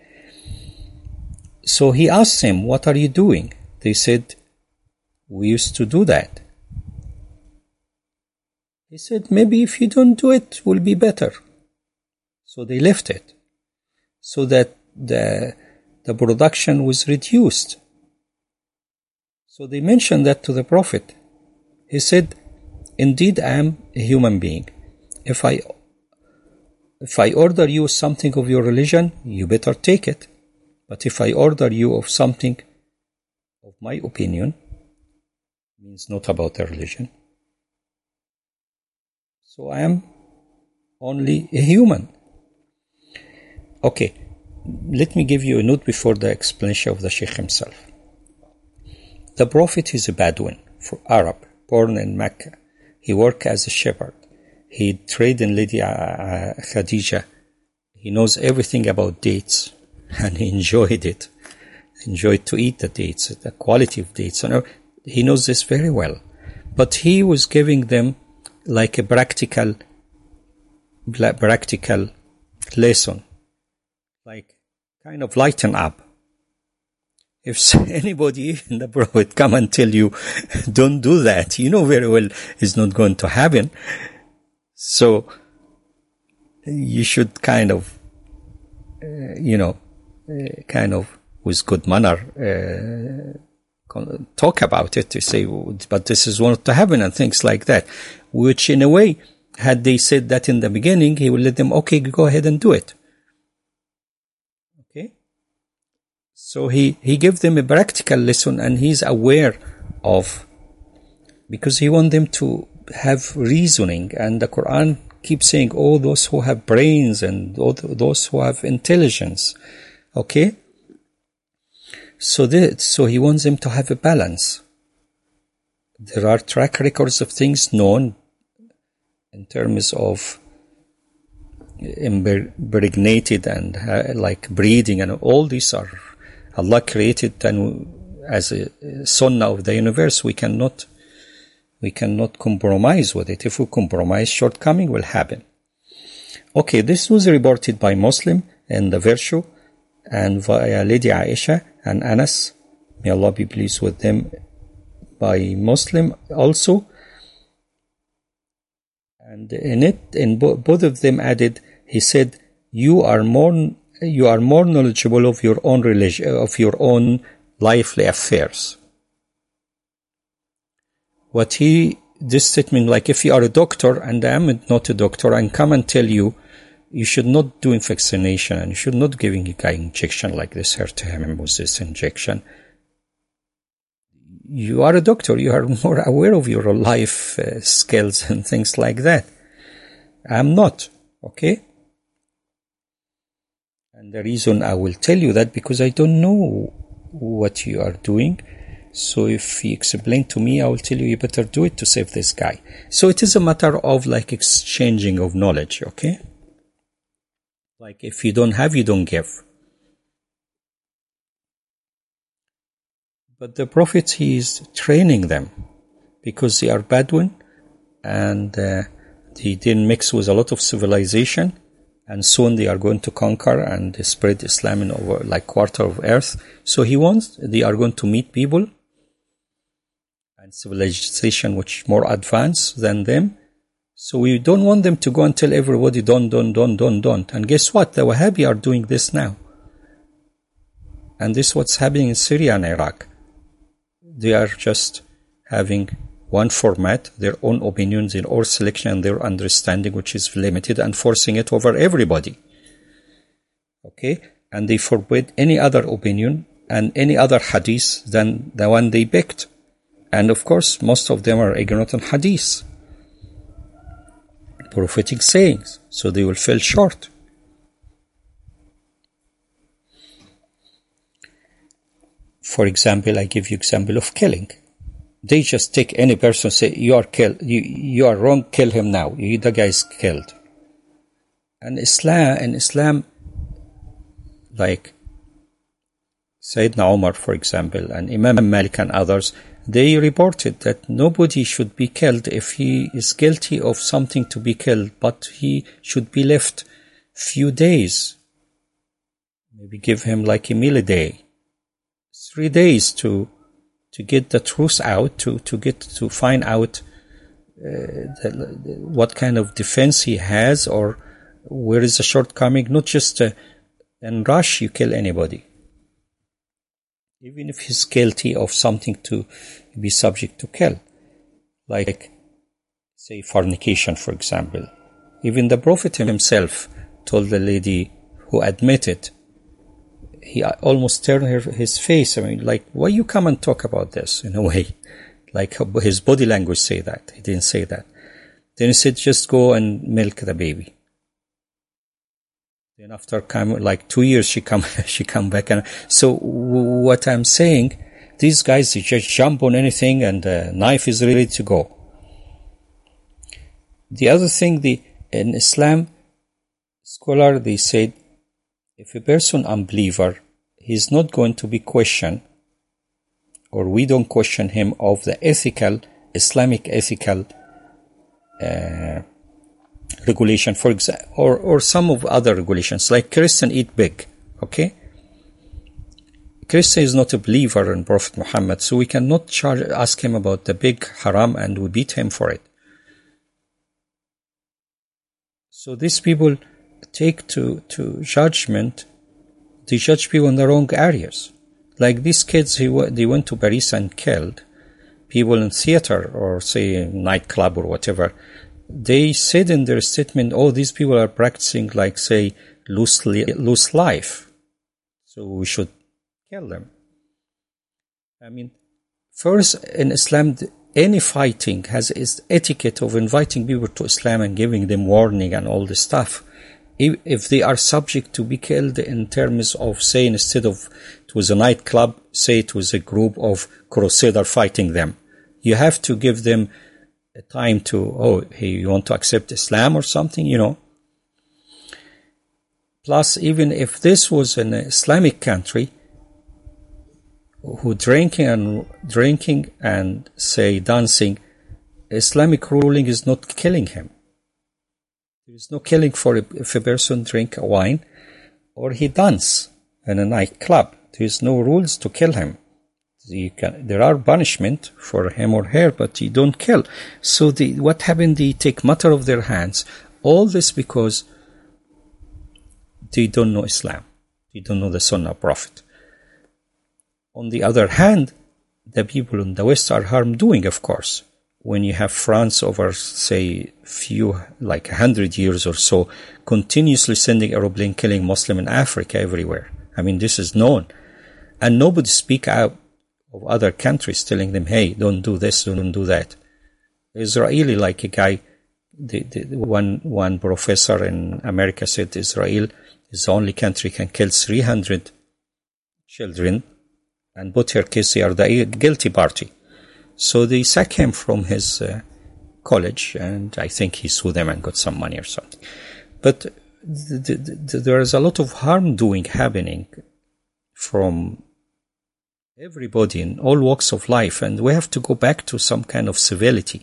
So he asked him, what are you doing? They said, we used to do that. He said, maybe if you don't do it, it will be better. So they left it, so that the, the production was reduced. So they mentioned that to the Prophet. He said, indeed, I am a human being. If I, if I order you something of your religion, you better take it. But if I order you of something of my opinion, means not about the religion, so I am only a human. Okay, let me give you a note before the explanation of the Sheikh himself. The Prophet is a Bedouin, for Arab, born in Mecca. He worked as a shepherd. He traded in Lady uh, Khadija. He knows everything about dates, and he enjoyed it. Enjoyed to eat the dates, the quality of dates. He knows this very well. But he was giving them like a practical, practical lesson, like kind of lighten up. If anybody in the Prophet come and tell you, don't do that, you know very well it's not going to happen. So you should kind of, uh, you know, uh, kind of with good manner uh, talk about it, to say, but this is going to happen and things like that. Which in a way, had they said that in the beginning, he would let them, okay, go ahead and do it. Okay? So he, he gave them a practical lesson, and he's aware of, because he wants them to have reasoning, and the Quran keeps saying, all those who have brains and all those who have intelligence. Okay? So that, so he wants them to have a balance. There are track records of things known in terms of impregnated and uh, like breeding, and all these are Allah created, and as a sunnah of the universe, we cannot we cannot compromise with it. If we compromise, shortcoming will happen. Okay, this was reported by Muslim in the virtue and via Lady Aisha and Anas, may Allah be pleased with them, by Muslim also. And in it, in bo- both of them added, he said, "You are more, you are more knowledgeable of your own religion, of your own lively affairs." What he, this statement, like if you are a doctor and I am not a doctor, and come and tell you, you should not do vaccination and you should not giving a guy injection like this, hurt him with this injection. You are a doctor, you are more aware of your life uh, skills and things like that. I'm not, okay? And the reason I will tell you that, because I don't know what you are doing. So if you explain to me, I will tell you, you better do it to save this guy. So it is a matter of like exchanging of knowledge, okay? Like if you don't have, you don't give. But the Prophet, he is training them because they are Bedouin and uh, they didn't mix with a lot of civilization, and soon they are going to conquer and spread Islam in over like quarter of earth. So he wants, they are going to meet people and civilization which more advanced than them. So we don't want them to go and tell everybody don't, don't, don't, don't, don't. And guess what? The Wahhabi are doing this now. And this is what's happening in Syria and Iraq. They are just having one format, their own opinions, their own selection, and their understanding, which is limited, and forcing it over everybody. Okay? And they forbid any other opinion and any other hadith than the one they picked. And of course, most of them are ignorant on hadith, prophetic sayings, so they will fall short. For example, I give you example of killing. They just take any person, say, you are killed, you, you are wrong, kill him now. You, the guy is killed. And Islam, in Islam, like Sayyidina Umar, for example, and Imam Malik and others, they reported that nobody should be killed if he is guilty of something to be killed, but he should be left few days. Maybe give him like a meal a day. Three days to to get the truth out, to, to get to find out uh, the, what kind of defense he has or where is the shortcoming. Not just uh, in rush you kill anybody, even if he's guilty of something to be subject to kill, like say fornication, for example. Even the Prophet himself told the lady who admitted, he almost turned her, his face. I mean, like, why you come and talk about this in a way? Like his body language say that. He didn't say that. Then he said, just go and milk the baby. Then after come, like two years, she come, she come back. And so w- what I'm saying, these guys, they just jump on anything and the knife is ready to go. The other thing, the, in Islam, scholar, they said, if a person unbeliever, he's not going to be questioned, or we don't question him of the ethical, Islamic ethical uh, regulation, for example, or, or some of other regulations, like Christian eat big, okay? Christian is not a believer in Prophet Muhammad, so we cannot charge, ask him about the big haram and we beat him for it. So these people take to, to judgment, they judge people in the wrong areas. Like these kids, they went to Paris and killed people in theater or say nightclub or whatever. They said in their statement, oh, these people are practicing like say loose, loose life, so we should kill them. I mean, first in Islam, any fighting has its etiquette of inviting people to Islam and giving them warning and all this stuff. If they are subject to be killed in terms of, say, instead of it was a nightclub, say it was a group of crusader fighting them, you have to give them a time to, oh, hey, you want to accept Islam or something, you know. Plus, even if this was an Islamic country, who drinking and drinking and say dancing, Islamic ruling is not killing him. There is no killing for if a person drink wine or he dance in a nightclub. There is no rules to kill him. You can, there are punishment for him or her, but you don't kill. So the, what happened? They take matter of their hands. All this because they don't know Islam. They don't know the Sunnah Prophet. On the other hand, the people in the West are harm doing, of course. When you have France over, say, few, like a hundred years or so, continuously sending aeroplane killing Muslim in Africa everywhere. I mean, this is known. And nobody speak out of other countries telling them, hey, don't do this, don't do that. Israeli, like a guy, the, the, one, one professor in America said Israel is the only country can kill three hundred children and put her case they are the guilty party. So they sack him from his uh, college, and I think he sued them and got some money or something. But th- th- th- there is a lot of harm doing happening from everybody in all walks of life, and we have to go back to some kind of civility.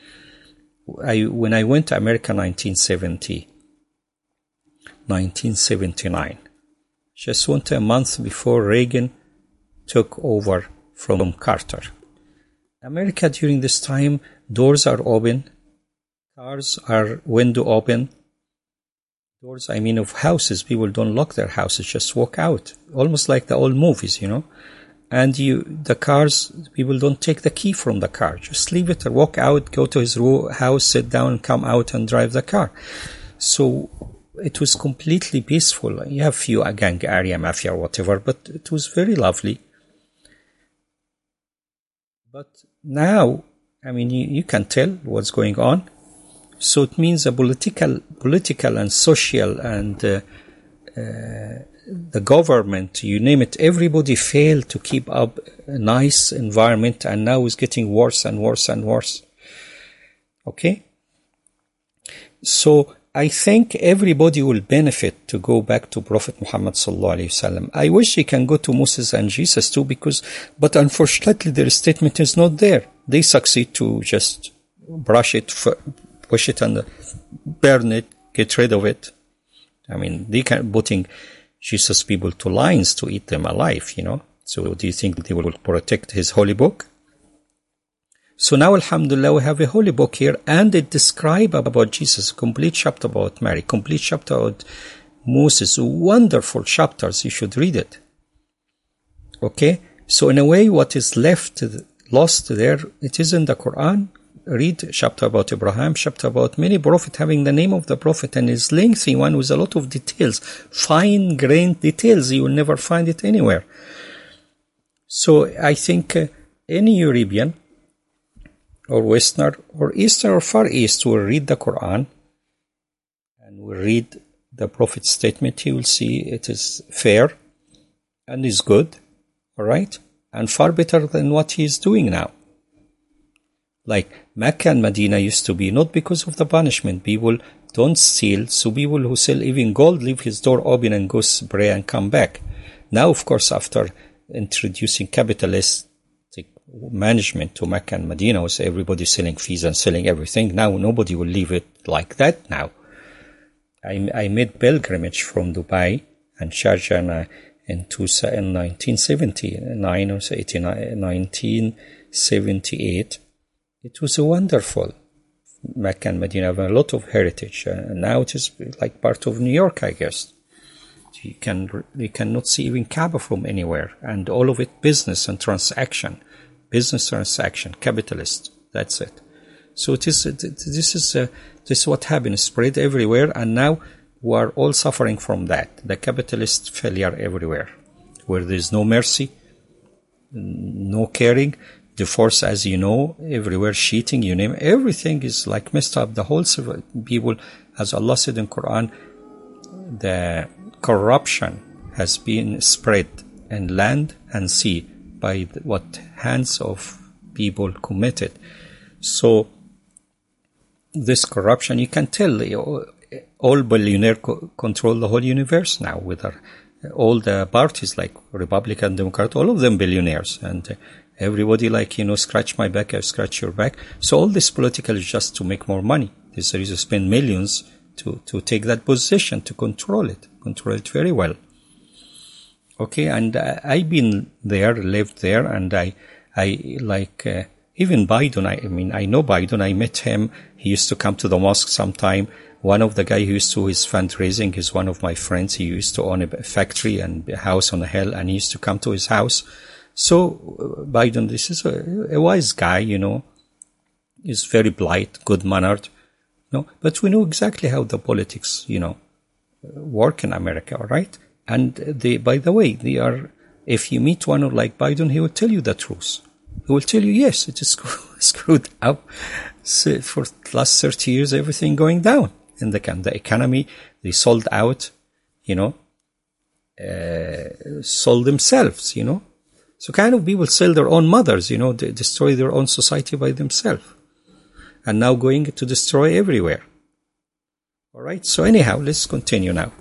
I, when I went to America in nineteen seventy, nineteen seventy-nine, just went a month before Reagan took over from Carter. America during this time, doors are open, cars are window open. Doors, I mean, of houses. People don't lock their houses, just walk out. Almost like the old movies, you know. And you, the cars, people don't take the key from the car. Just leave it or walk out, go to his house, sit down, come out and drive the car. So it was completely peaceful. You have few gang area, mafia or whatever, but it was very lovely. But now, I mean, you, you can tell what's going on. So it means a political, political and social and uh, uh, the government, you name it, everybody failed to keep up a nice environment, and now it's getting worse and worse and worse. Okay? So I think everybody will benefit to go back to Prophet Muhammad sallallahu alaihi wasallam. I wish he can go to Moses and Jesus too, because, but unfortunately their statement is not there. They succeed to just brush it, push it and burn it, get rid of it. I mean, they can putting Jesus people to lions to eat them alive, you know. So do you think they will protect his holy book? So now, alhamdulillah, we have a holy book here, and it describes about Jesus, a complete chapter about Mary, complete chapter about Moses, wonderful chapters. You should read it. Okay? So in a way, what is left, lost there, it is in the Quran. Read chapter about Abraham, chapter about many prophets having the name of the prophet, and his lengthy one with a lot of details, fine-grained details. You will never find it anywhere. So I think uh, any European or Westerner or Eastern or Far East will read the Quran and will read the Prophet's statement. He will see it is fair and is good, all right, and far better than what he is doing now. Like Mecca and Medina used to be, not because of the punishment. People don't steal, so people who sell even gold leave his door open and go spray and come back. Now, of course, after introducing capitalistic management to Mecca and Medina, was everybody selling fees and selling everything. Now nobody will leave it like that now. I, I made pilgrimage from Dubai and Sharjah in, in nineteen seventy-nine or eighty-nine, nineteen seventy-eight. It was a wonderful. Mecca and Medina have a lot of heritage. Uh, now it is like part of New York, I guess. You can you cannot see even Kaaba from anywhere, and all of it business and transaction, business transaction, capitalist. That's it. So it is. This is uh, this is what happened. Spread everywhere, and now we are all suffering from that. The capitalist failure everywhere, where there is no mercy, no caring. Divorce, as you know, everywhere, cheating, you name it, everything is like messed up. The whole civil people, as Allah said in Quran, the corruption has been spread in land and sea by what hands of people committed. So this corruption, you can tell all billionaires co- control the whole universe now with our, all the parties like Republican, Democrat, all of them billionaires. And uh, everybody like, you know, scratch my back, I scratch your back. So all this political is just to make more money. This is to spend millions to, to take that position, to control it, control it very well. Okay, and uh, I've been there, lived there, and I, I like, uh, even Biden, I, I mean, I know Biden, I met him, he used to come to the mosque sometime. One of the guy who used to his fundraising is one of my friends. He used to own a factory and a house on a hill, and he used to come to his house. So, uh, Biden, this is a, a wise guy, you know, he's very polite, good-mannered, no, but we know exactly how the politics, you know, work in America, all right? And they, by the way, they are, if you meet one like Biden, he will tell you the truth. He will tell you, yes, it is screwed up. So for the last thirty years, everything going down in the, the economy. They sold out, you know, uh, sold themselves, you know. So kind of people sell their own mothers, you know, they destroy their own society by themselves. And now going to destroy everywhere. All right. So anyhow, let's continue now.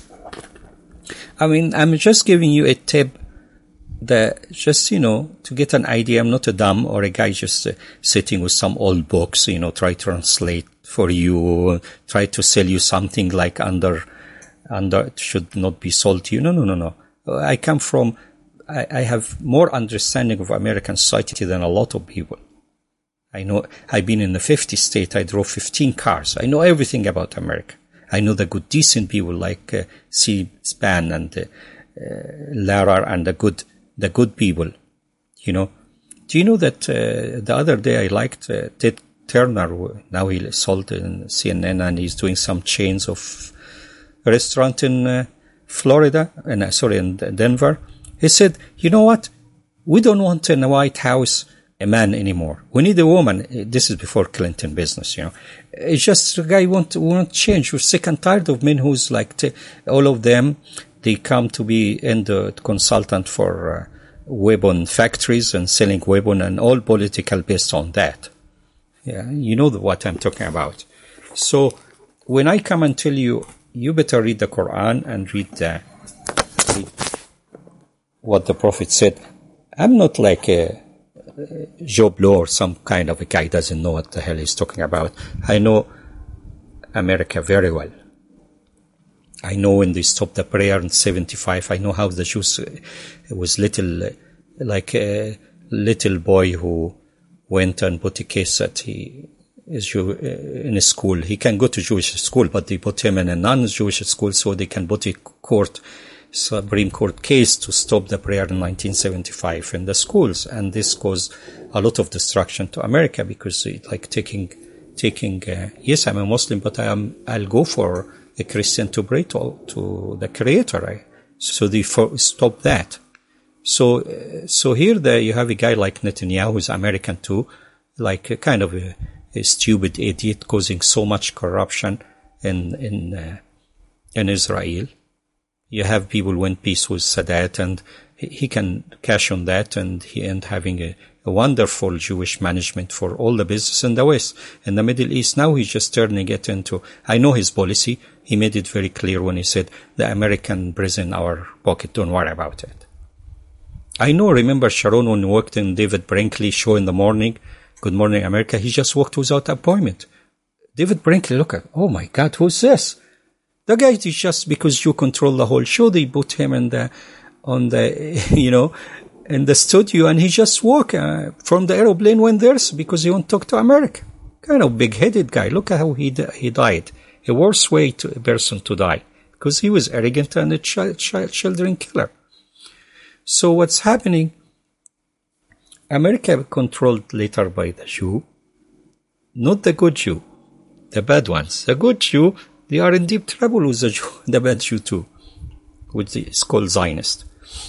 I mean, I'm just giving you a tip that just, you know, to get an idea. I'm not a dumb or a guy just uh, sitting with some old books, you know, try to translate for you, try to sell you something like under, under, it should not be sold to you. No, no, no, no. I come from, I, I have more understanding of American society than a lot of people. I know, I've been in the fifty state. I drove fifteen cars. I know everything about America. I know the good, decent people like uh, C-SPAN and uh, uh, Lara and the good, the good people, you know. Do you know that uh, the other day I liked uh, Ted Turner? Now he sold in C N N and he's doing some chains of restaurant in uh, Florida, and uh, sorry, in Denver. He said, you know what? We don't want in the White House a man anymore. We need a woman. This is before Clinton business, you know. It's just a guy want to want change. We're sick and tired of men who's like t- all of them. They come to be in the consultant for uh, weapon factories and selling weapon and all political based on that. Yeah, you know what I'm talking about. So when I come and tell you, you better read the Quran and read the read what the Prophet said. I'm not like a Joe Blow or some kind of a guy doesn't know what the hell he's talking about. I know America very well. I know when they stopped the prayer in seventy-five. I know how the Jews, it was little, like a little boy who went and put a case that he is in a school. He can go to Jewish school, but they put him in a non-Jewish school so they can put a court Supreme Court case to stop the prayer in nineteen seventy-five in the schools, and this caused a lot of destruction to America because it like taking, taking. Uh, yes, I'm a Muslim, but I am. I'll go for a Christian to pray to, to the Creator. Right? So they for, stop that. So, uh, so here the, you have a guy like Netanyahu, who's American too, like a kind of a, a stupid idiot causing so much corruption in in uh, in Israel. You have people who went peace with Sadat, and he can cash on that, and he and having a, a wonderful Jewish management for all the business in the West. In the Middle East, now he's just turning it into, I know his policy. He made it very clear when he said, the American prison in our pocket, don't worry about it. I know, remember Sharon when he worked in David Brinkley show in the morning, Good Morning America, he just walked without appointment. David Brinkley, look at, oh my God, who's this? The guy is just because you control the whole show, they put him in the, on the, you know, in the studio, and he just walked uh, from the aeroplane went there because he won't talk to America. Kind of big-headed guy. Look at how he he died. A worse way to a person to die because he was arrogant and a child, child children killer. So what's happening? America controlled later by the Jew, not the good Jew, the bad ones. The good Jew, they are in deep trouble with the, Jew, the bad Jew too, which is called Zionist.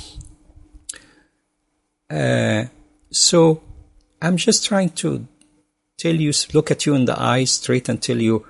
Uh, so I'm just trying to tell you, look at you in the eyes straight and tell you,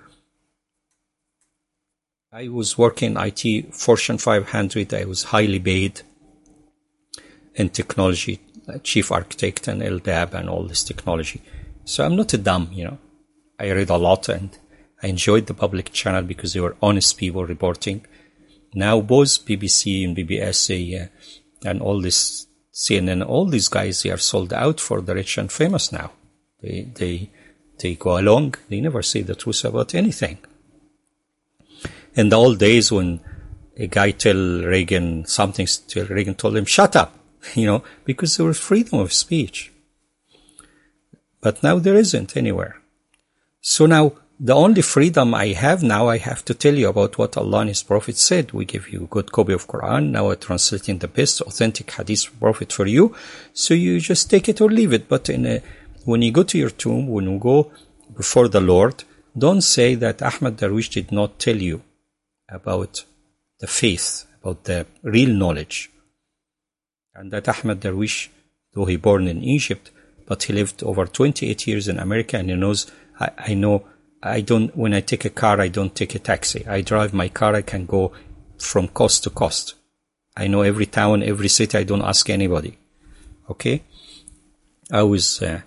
I was working in I T, Fortune five hundred, I was highly paid in technology, chief architect and L D A B and all this technology. So I'm not a dumb, you know. I read a lot and I enjoyed the public channel because they were honest people reporting. Now both B B C and B B S they, uh, and all this C N N, all these guys, they are sold out for the rich and famous now. They they they go along. They never say the truth about anything. In the old days when a guy tell Reagan something, Reagan told him, shut up, you know, because there was freedom of speech. But now there isn't anywhere. So now the only freedom I have now, I have to tell you about what Allah and His Prophet said. We give you a good copy of Quran. Now I'm translating the best authentic hadith Prophet for you. So you just take it or leave it. But in a, when you go to your tomb, when you go before the Lord, don't say that Ahmad Darwish did not tell you about the faith, about the real knowledge. And that Ahmad Darwish, though he born in Egypt, but he lived over twenty-eight years in America, and he knows, I, I know, I don't, when I take a car, I don't take a taxi. I drive my car, I can go from coast to coast. I know every town, every city, I don't ask anybody. Okay? I was uh,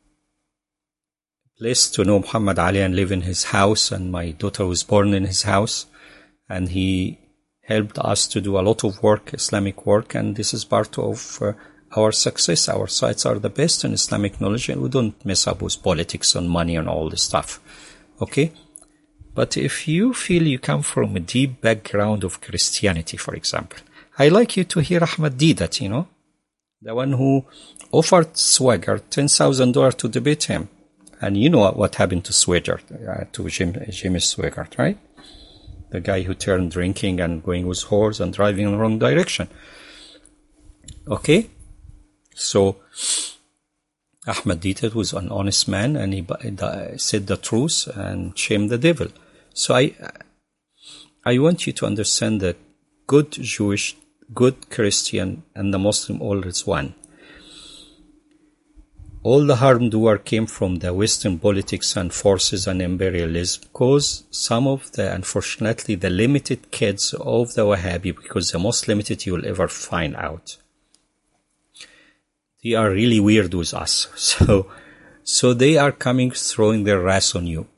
blessed to know Muhammad Ali and live in his house, and my daughter was born in his house, and he helped us to do a lot of work, Islamic work, and this is part of uh, our success. Our sites are the best in Islamic knowledge, and we don't mess up with politics and money and all this stuff. Okay? But if you feel you come from a deep background of Christianity, for example, I like you to hear Ahmad Deedat, you know, the one who offered Swigert ten thousand dollars to debate him. And you know what happened to Swigert, uh, to Jim, Jimmy Swigert, right? The guy who turned drinking and going with whores and driving in the wrong direction. Okay? So, Ahmad Deedat was an honest man, and he said the truth and shamed the devil. So I, I want you to understand that good Jewish, good Christian, and the Muslim all is one. All the harm doer came from the Western politics and forces and imperialism, because some of the, unfortunately, the limited kids of the Wahhabi, because the most limited you will ever find out, they are really weird with us. So, so they are coming, throwing their wrath on you.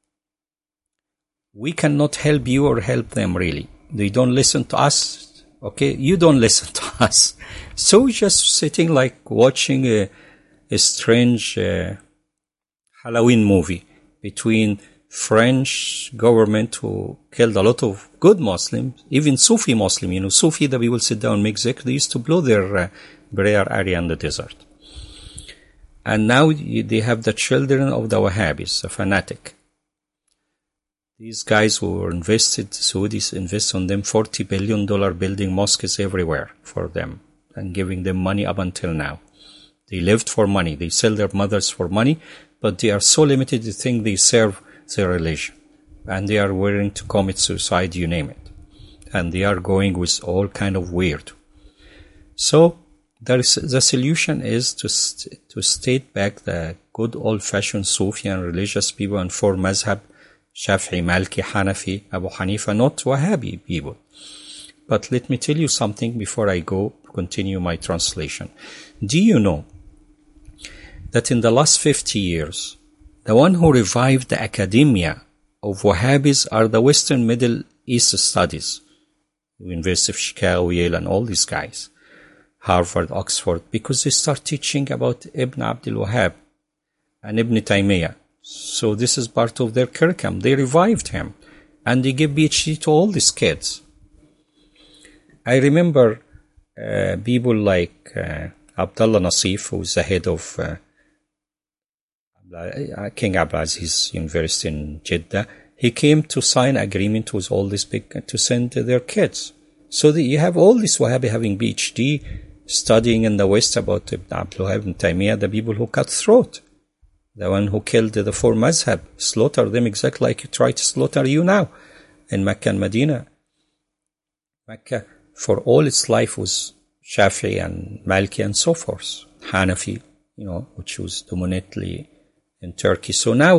We cannot help you or help them, really. They don't listen to us, okay? You don't listen to us. So we're just sitting like watching a, a strange uh, Halloween movie between French government who killed a lot of good Muslims, even Sufi Muslim, you know, Sufi, the people sit down and make zikr, they used to blow their uh, prayer area in the desert. And now they have the children of the Wahhabis, the fanatic. These guys who were invested, Saudis invest on them forty billion dollars building mosques everywhere for them and giving them money up until now. They lived for money. They sell their mothers for money, but they are so limited to think they serve their religion. And they are willing to commit suicide, you name it. And they are going with all kind of weird. So there is, the solution is to st- to state back the good old-fashioned Sufi and religious people and four mazhab, Shafi'i, Maliki, Hanafi, Abu Hanifa, not Wahhabi people. But let me tell you something before I go continue my translation. Do you know that in the last fifty years, the one who revived the academia of Wahhabis are the Western Middle East studies, University of Chicago, Yale, and all these guys, Harvard, Oxford, because they start teaching about Ibn Abdul Wahhab and Ibn Taymiyyah. So this is part of their curriculum. They revived him, and they give PhD to all these kids. I remember uh, people like uh, Abdullah Nasif, who is the head of uh, King Abdulaziz University in Jeddah. He came to sign agreement with all these big to send their kids. So that you have all these Wahhabi having PhD, studying in the West about Ibn Abdul Wahhab and Taymiyyah, the people who cut throat, the one who killed the four mazhab, slaughter them exactly like you try to slaughter you now in Mecca and Medina. Mecca, for all its life, was Shafi'i and Maliki and so forth. Hanafi, you know, which was dominantly in Turkey. So now,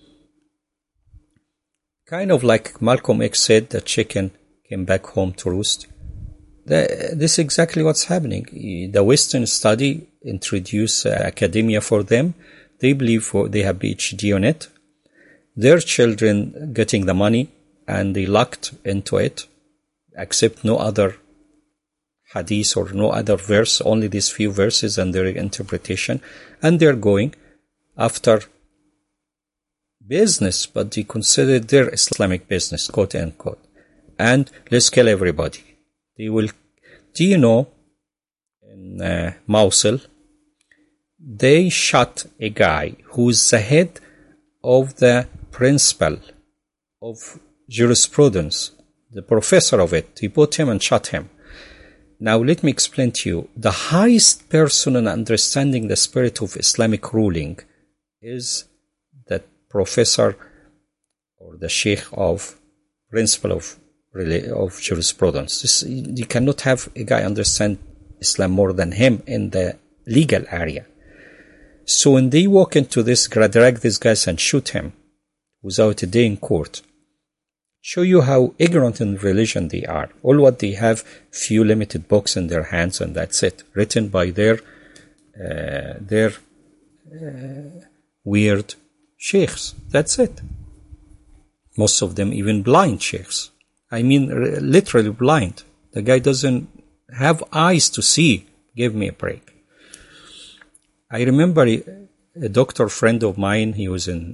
kind of like Malcolm X said, the chicken came back home to roost. The, this is exactly what's happening. The Western study introduced uh, academia for them. They believe for, they have PhD on it. their children getting the money and they locked into it, accept no other hadith or no other verse, only these few verses and their interpretation, and they're going after business, but they consider their Islamic business, quote unquote, and let's kill everybody. They will, do you know, in uh, Mosul, they shot a guy who's the head of the principal of jurisprudence, the professor of it. He put him and shot him. Now let me explain to you. The highest person in understanding the spirit of Islamic ruling is that professor or the sheikh of principle of of jurisprudence. This, you cannot have a guy understand Islam more than him in the legal area. So when they walk into this, drag these guys and shoot him without a day in court, show you how ignorant in religion they are. All what they have, few limited books in their hands, and that's it, written by their uh, their uh, weird sheikhs. That's it. Most of them even blind sheikhs. I mean, r- literally blind. The guy doesn't have eyes to see. Give me a break. I remember a, a doctor friend of mine. He was in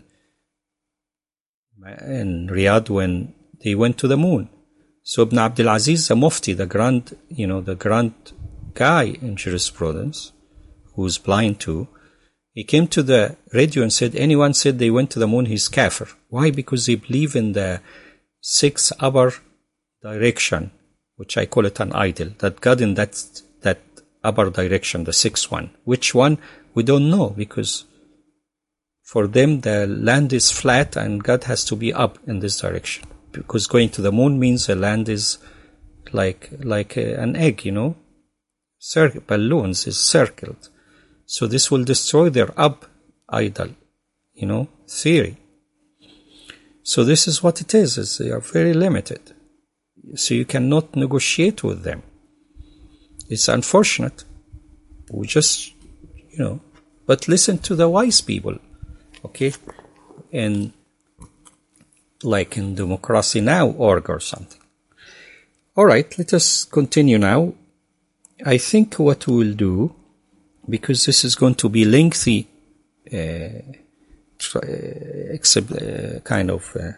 in Riyadh when they went to the moon. So Ibn Abdul Aziz, the Mufti, the grand, you know, the grand guy in jurisprudence, who's blind too, he came to the radio and said, anyone said they went to the moon, he's kafir. Why? Because they believe in the six upper direction, which I call it an idol, that God in that, that upper direction, the sixth one. Which one? We don't know, because for them the land is flat and God has to be up in this direction. Because going to the moon means the land is like like a, an egg, you know, Cir- balloons is circled. So this will destroy their up idol, you know, theory. So this is what it is, is they are very limited. So you cannot negotiate with them. It's unfortunate. We just, you know, but listen to the wise people, okay? And like in Democracy Now org or something. All right, let us continue now. I think what we will do, because this is going to be lengthy, uh, except, uh, kind of uh,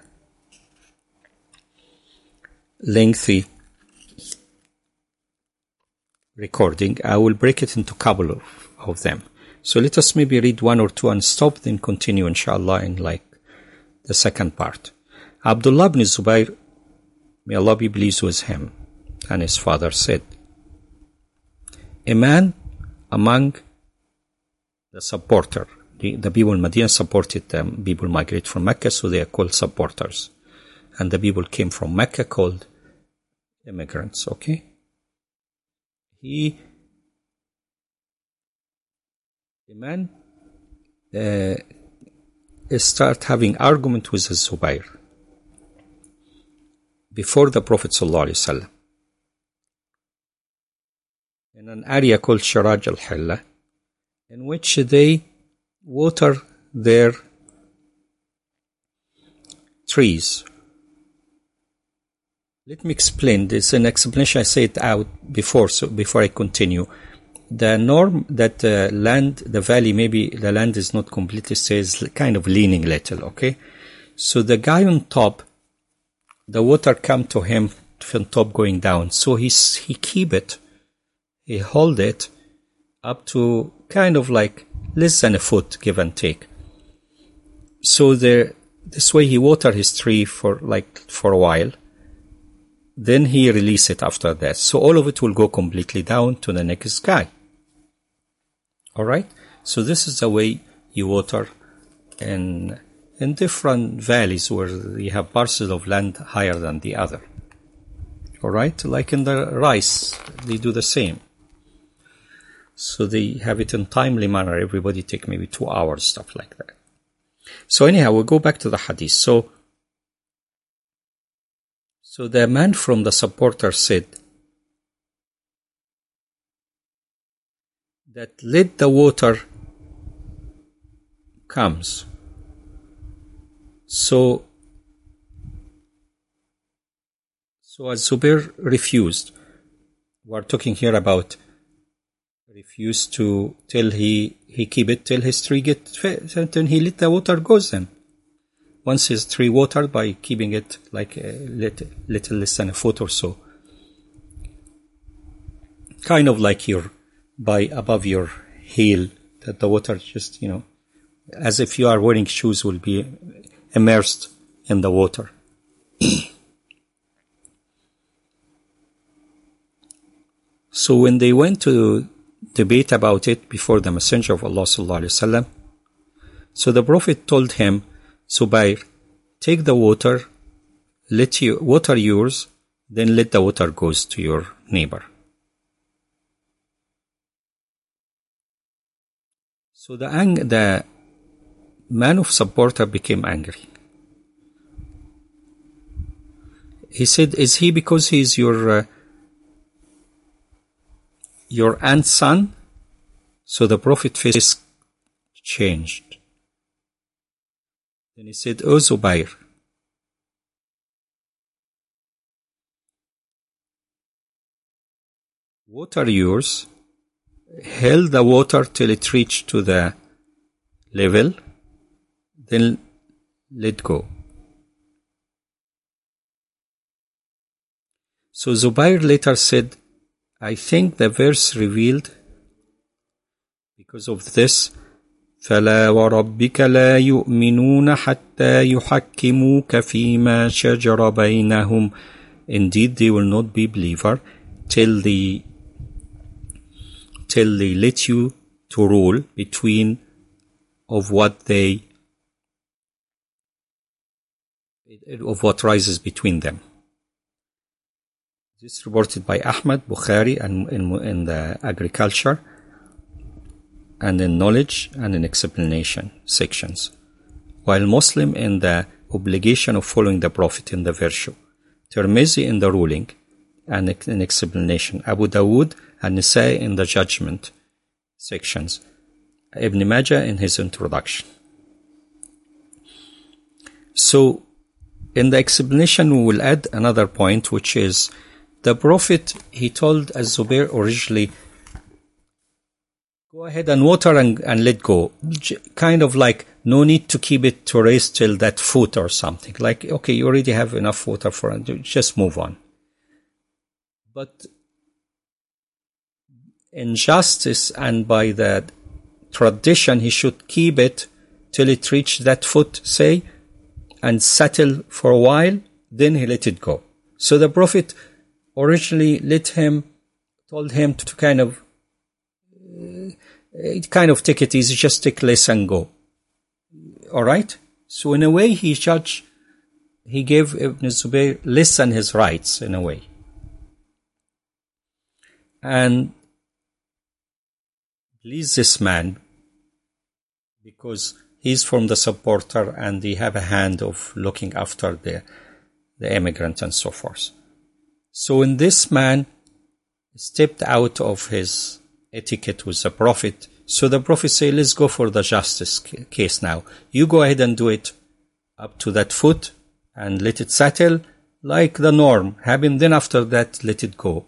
lengthy recording, I will break it into a couple of, of them. So let us maybe read one or two and stop, then continue, inshallah, in like the second part. Abdullah ibn Zubayr, may Allah be pleased with him, and his father said, a man among the supporter, the, the people in Medina supported them, people migrate from Mecca, so they are called supporters. And the people came from Mecca called immigrants, okay? He, the man, uh, start having argument with Zubayr before the Prophet ﷺ in an area called Sharaj al-Hilla, in which they water their trees. Let me explain. This is an explanation. I say it out before, so before I continue. The norm that uh, land, the valley, maybe the land is not completely says kind of leaning little, okay? So the guy on top, the water come to him from top going down. So he's, he keep it, he hold it up to kind of like less than a foot, give and take. So the, this way he water his tree for like, for a while. Then he release it after that. So all of it will go completely down to the next guy. Alright? So this is the way you water in, in different valleys where you have parcels of land higher than the other. Alright? Like in the rice, they do the same. So they have it in timely manner. Everybody take maybe two hours, stuff like that. So anyhow, we'll go back to the hadith. So, so the man from the supporter said that let the water comes So, so as Zubair refused, we're talking here about refused to till he, he keep it till his tree get fed, then he let the water goes then. Once his tree watered by keeping it like a little, little less than a foot or so. Kind of like your, by above your heel, that the water just, you know, as if you are wearing shoes will be immersed in the water. So when they went to debate about it before the Messenger of Allah sallallahu alaihi wasallam, so the Prophet told him, Zubair, take the water, let you water yours, then let the water goes to your neighbor. So the ang- the man of supporter became angry. He said, is he because he is your uh, your aunt's son? So the Prophet's face changed. Then he said, O Zubair, water yours, held the water till it reached to the level, then let go. So Zubair later said, I think the verse revealed, because of this, فَلَا وَرَبِّكَ لَا يُؤْمِنُونَ حَتَّى يُحَكِّمُوكَ فِي مَا شَجَرَ بَيْنَهُمْ. Indeed, they will not be believer till they, till they let you to rule between of what they, of what rises between them. This is reported by Ahmad, Bukhari, and in, in the agriculture, and in knowledge and in explanation sections, while Muslim in the obligation of following the Prophet in the virtue, Tirmizi in the ruling and in explanation, Abu Dawood and Nisai in the judgment sections, Ibn Majah in his introduction. So, in the explanation we will add another point, which is the Prophet, he told Az-Zubair originally, go ahead and water and, and let go. Kind of like, no need to keep it to rest till that foot or something. Like, okay, you already have enough water for it, just move on. But in justice and by the tradition, he should keep it till it reached that foot, say, and settle for a while, then he let it go. So the Prophet originally let him, told him to kind of, uh, kind of take it easy, just take less and go. Alright? So in a way he judged, he gave Ibn Zubayr less than his rights in a way. And please this man, because he's from the supporter and they have a hand of looking after the, the immigrant and so forth. So when this man stepped out of his etiquette with the Prophet, so the Prophet said, let's go for the justice case now. You go ahead and do it up to that foot and let it settle like the norm happened. Then after that, let it go.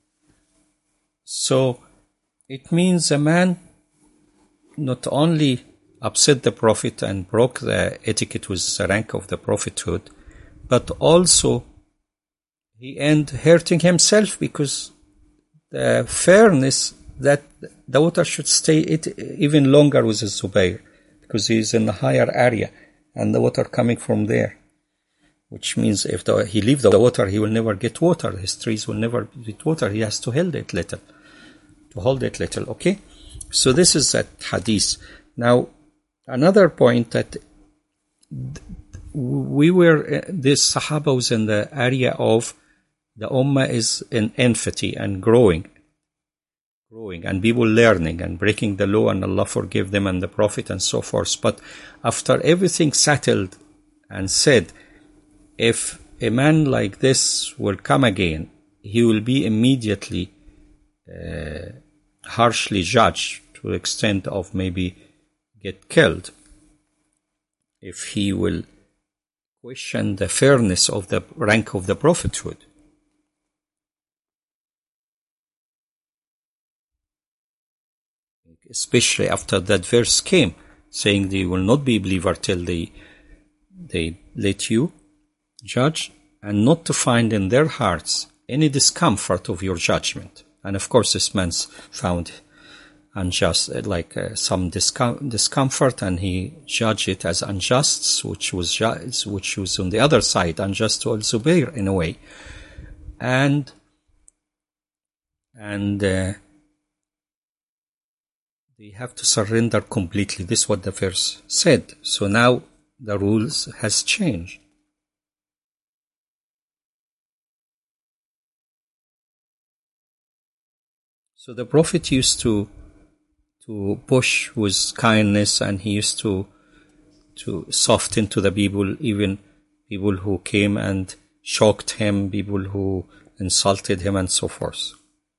So it means a man not only upset the Prophet and broke the etiquette with the rank of the prophethood, but also he ended hurting himself, because the fairness that the water should stay it even longer with the Zubair, because he is in a higher area and the water coming from there, which means if the, he leaves the water, he will never get water. His trees will never get water. He has to hold it little, to hold it little. Okay, so this is that hadith. Now, another point that we were, this Sahaba was in the area of the Ummah is in infancy and growing, growing, and people learning and breaking the law, and Allah forgive them and the Prophet and so forth. But after everything settled and said, if a man like this will come again, he will be immediately uh, harshly judged to the extent of maybe get killed if he will question the fairness of the rank of the prophethood. Especially after that verse came, saying they will not be a believer till they, they let you judge, and not to find in their hearts any discomfort of your judgment. And of course this man's found unjust, like uh, some discom- discomfort, and he judged it as unjust, which was ju- which was on the other side, unjust to Al-Zubayr in a way. And and uh, they have to surrender completely. This is what the verse said. So now the rules has changed. So the Prophet used to to push with kindness, and he used to to soften to the people, even people who came and shocked him, people who insulted him, and so forth.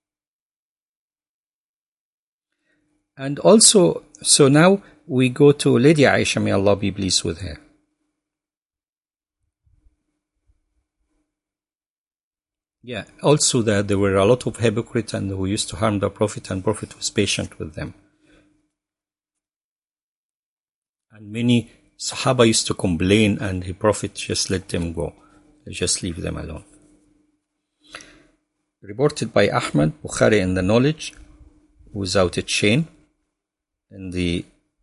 And also, so now we go to Lady Aisha, may Allah be pleased with her. Yeah, also that there were a lot of hypocrites and who used to harm the Prophet, and Prophet was patient with them. And many Sahaba used to complain, and the Prophet just let them go. Just leave them alone. Reported by Ahmad, Bukhari in the knowledge without a chain, in the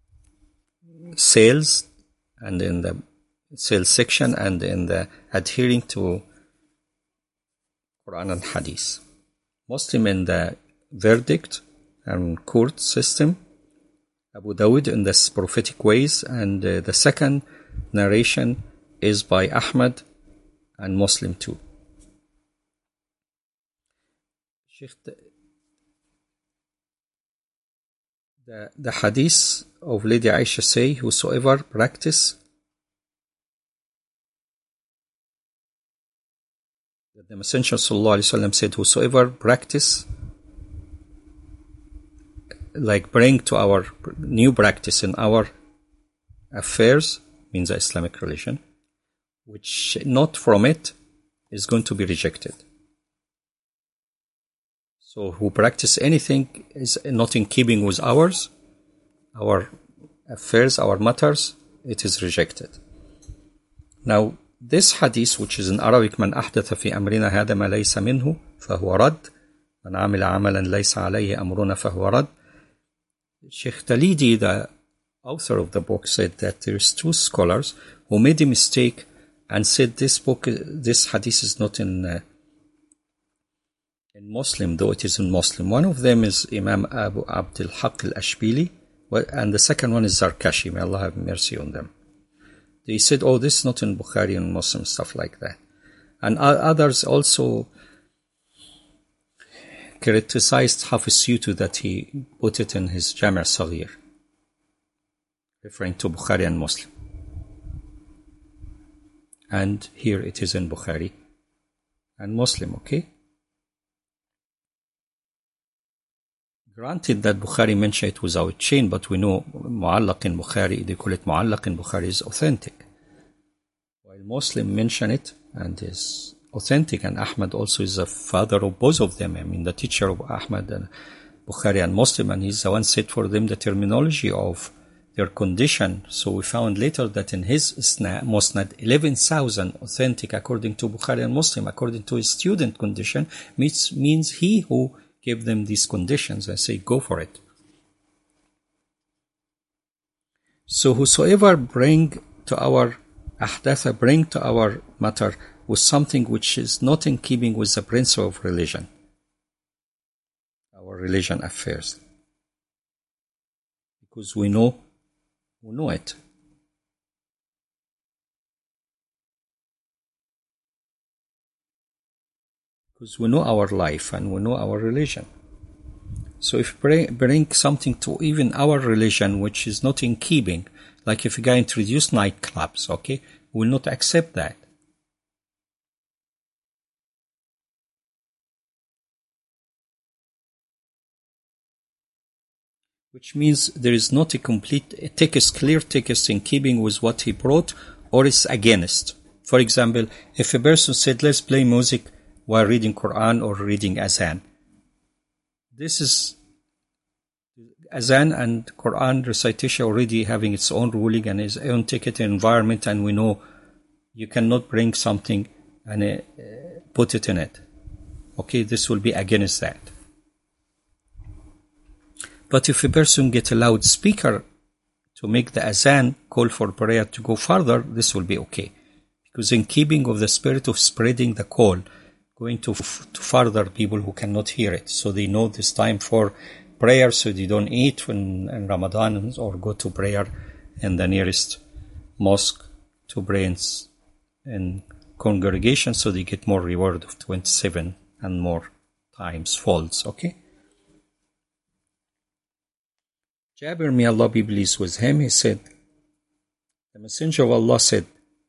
sales and in the sales section, and in the adhering to Quran and Hadith. Muslim in the verdict and court system. Abu Dawud in the prophetic ways, and uh, the second narration is by Ahmad and Muslim too. Sheikh, the, the, the hadith of Lady Aisha say, whosoever practice, the Messenger Sallallahu Alaihi Wasallam said, whosoever practice, like bring to our new practice in our affairs, means the Islamic religion, which not from it is going to be rejected. So who practice anything is not in keeping with ours, our affairs, our matters, it is rejected. Now this hadith, which is in Arabic, من أحدث في أمرنا هذا ما ليس منه فهو رد من عمل عملا ليس عليه أمرنا فهو رد. Sheikh Talidi, the author of the book, said that there's two scholars who made a mistake and said this book, this hadith is not in uh, in Muslim, though it is in Muslim. One of them is Imam Abu Abdul Haq al-Ashbili, and the second one is Zarkashi. May Allah have mercy on them. They said, oh, this is not in Bukhari and Muslim, stuff like that. And others also criticized Hafiz Suyuti that he put it in his Jami' Saghir, referring to Bukhari and Muslim. And here it is in Bukhari and Muslim, okay? Granted that Bukhari mentioned it without chain, but we know Mu'allaq in Bukhari, they call it Mu'allaq in Bukhari, is authentic. While Muslim mention it and is authentic, and Ahmad also is the father of both of them. I mean, the teacher of Ahmad and Bukhari and Muslim, and he's the one said for them the terminology of their condition. So we found later that in his Musnad, eleven thousand authentic according to Bukhari and Muslim, according to his student condition, means, means he who gave them these conditions. I say, go for it. So whosoever bring to our ahdatha, bring to our matter with something which is not in keeping with the principle of religion, our religion affairs, because we know, we know it. Because we know our life and we know our religion. So if we bring something to even our religion which is not in keeping, like if a guy introduced nightclubs, okay, we will not accept that. Which means there is not a complete a text, clear text in keeping with what he brought, or is against. For example, if a person said, let's play music while reading Quran or reading Azan, this is Azan and Quran recitation already having its own ruling and its own ticket environment, and we know you cannot bring something and uh, put it in it. Okay, this will be against that. But if a person gets a loudspeaker to make the Azan call for prayer to go further, this will be okay. Because in keeping of the spirit of spreading the call, going to, f- to further people who cannot hear it. So they know this time for prayer, so they don't eat when, in Ramadan or go to prayer in the nearest mosque to pray in, in congregation, so they get more reward of twenty-seven and more times folds, okay? Jabir, may Allah be pleased with him, he said, the Messenger of Allah said,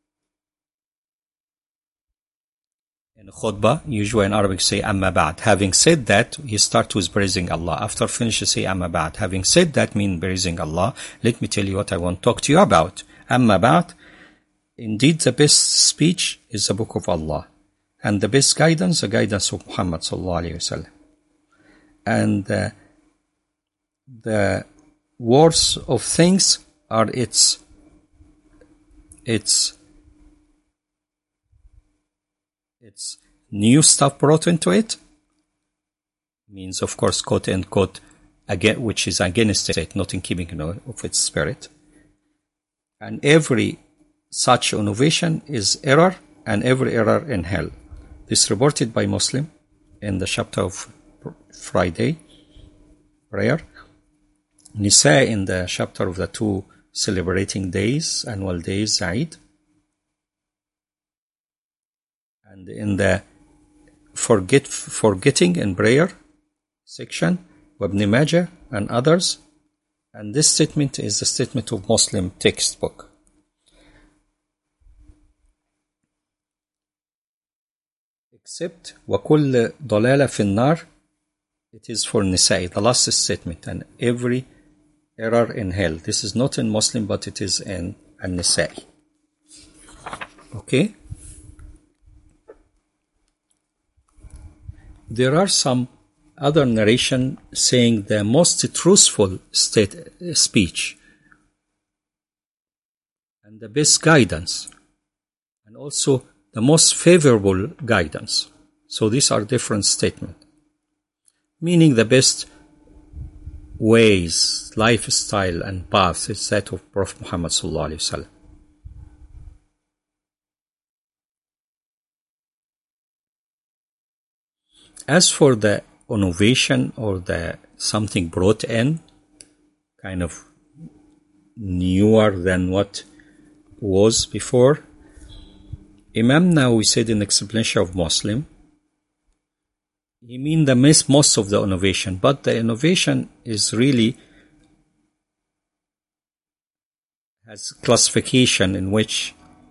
in khutbah, usually in Arabic say, Amma Ba'd. Having said that, he starts with praising Allah. After finishing, say, Amma Ba'd. Having said that, mean praising Allah. Let me tell you what I want to talk to you about. Amma Ba'd. Indeed, the best speech is the book of Allah. And the best guidance, the guidance of Muhammad sallallahu alayhi wa sallam. And uh, the worst of things are its, its, its new stuff brought into it. Means, of course, quote unquote, again, which is against it, not in keeping, you know, of its spirit. And every such innovation is error, and every error in hell. This reported by Muslim in the chapter of Friday prayer. Nisa in the chapter of the two celebrating days, annual days, Eid. And in the forget forgetting in prayer section, Ibn Majah and others. And this statement is the statement of Muslim textbook. Except وَكُلِّ ضَلَالَ فِي النَّارِ, it is for Nisa'i, the last statement, and every error in hell. This is not in Muslim, but it is in An-Nisa'i. Okay? There are some other narration saying the most truthful state, uh, speech and the best guidance, and also the most favorable guidance. So these are different statements. Meaning the best ways, lifestyle and path is that of Prophet Muhammad sallallahu alaihi wasallam. As for the innovation or the something brought in, kind of newer than what was before, Imam Nawawi said in explanation of Muslim, he mean the miss most of the innovation, but the innovation is really has classification in which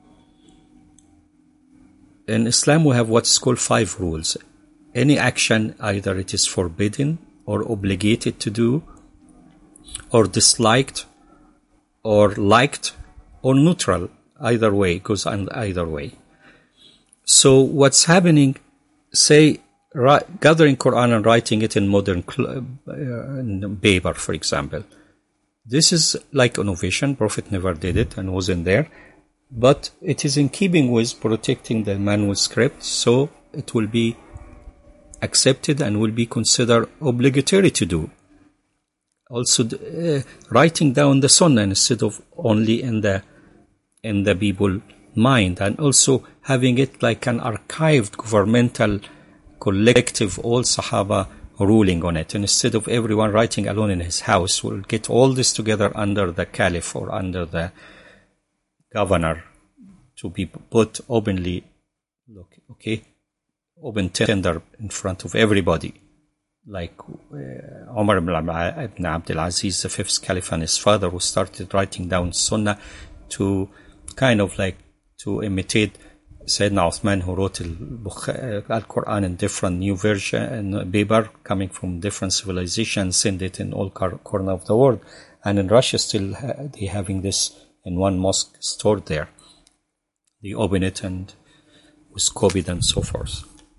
in Islam we have what's called five rules. Any action, either it is forbidden or obligated to do, or disliked, or liked, or neutral. Either way, goes on either way. So what's happening, say, gathering Quran and writing it in modern uh, paper, for example. This is like innovation. Prophet never did it and wasn't there. But it is in keeping with protecting the manuscript, so it will be accepted and will be considered obligatory to do. Also, uh, writing down the Sunnah instead of only in the in the people mind, and also having it like an archived governmental collective, all Sahaba ruling on it, and instead of everyone writing alone in his house, we'll get all this together under the caliph or under the governor to be put openly, look, okay, open tender in front of everybody, like uh, Umar ibn Abdul Aziz, the fifth caliph, and his father, who started writing down Sunnah to kind of like to imitate Sayyidina Uthman, who wrote Al-Quran in different new version and paper coming from different civilizations, send it in all corner of the world. And in Russia still they having this in one mosque stored there. they open it and with COVID and so forth.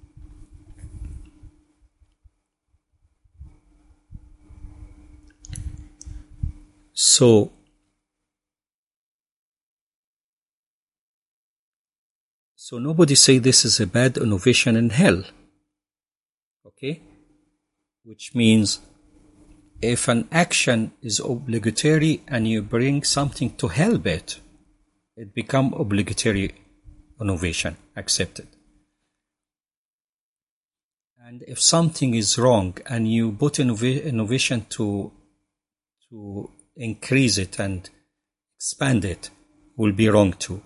So, so nobody say this is a bad innovation in hell. Okay? Which means if an action is obligatory and you bring something to help it, it become obligatory innovation, accepted. And if something is wrong and you put innov- innovation to to increase it and expand it, will be wrong too.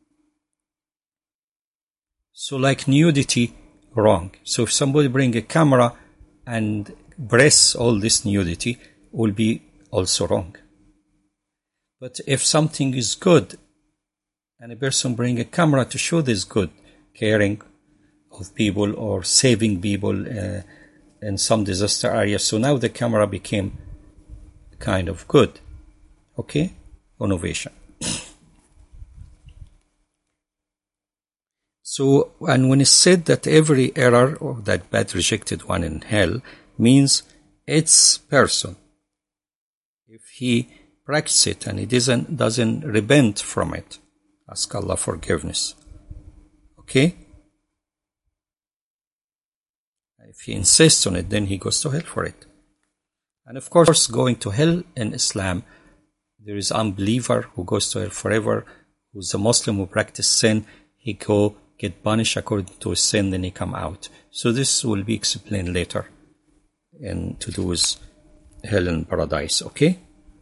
So like nudity, wrong. So if somebody bring a camera and press all this nudity, will be also wrong. But if something is good and a person bring a camera to show this good, caring of people or saving people uh, in some disaster area, so now the camera became kind of good. Okay? Innovation. So, and when it's said that every error or that bad rejected one in hell means its person, if he practices it and he doesn't, doesn't repent from it, ask Allah forgiveness. Okay? If he insists on it, then he goes to hell for it. And of course, going to hell in Islam, there is unbeliever who goes to hell forever, who's a Muslim who practices sin, he go get punished according to his sin, then he come out. So this will be explained later in to do with hell and paradise, okay?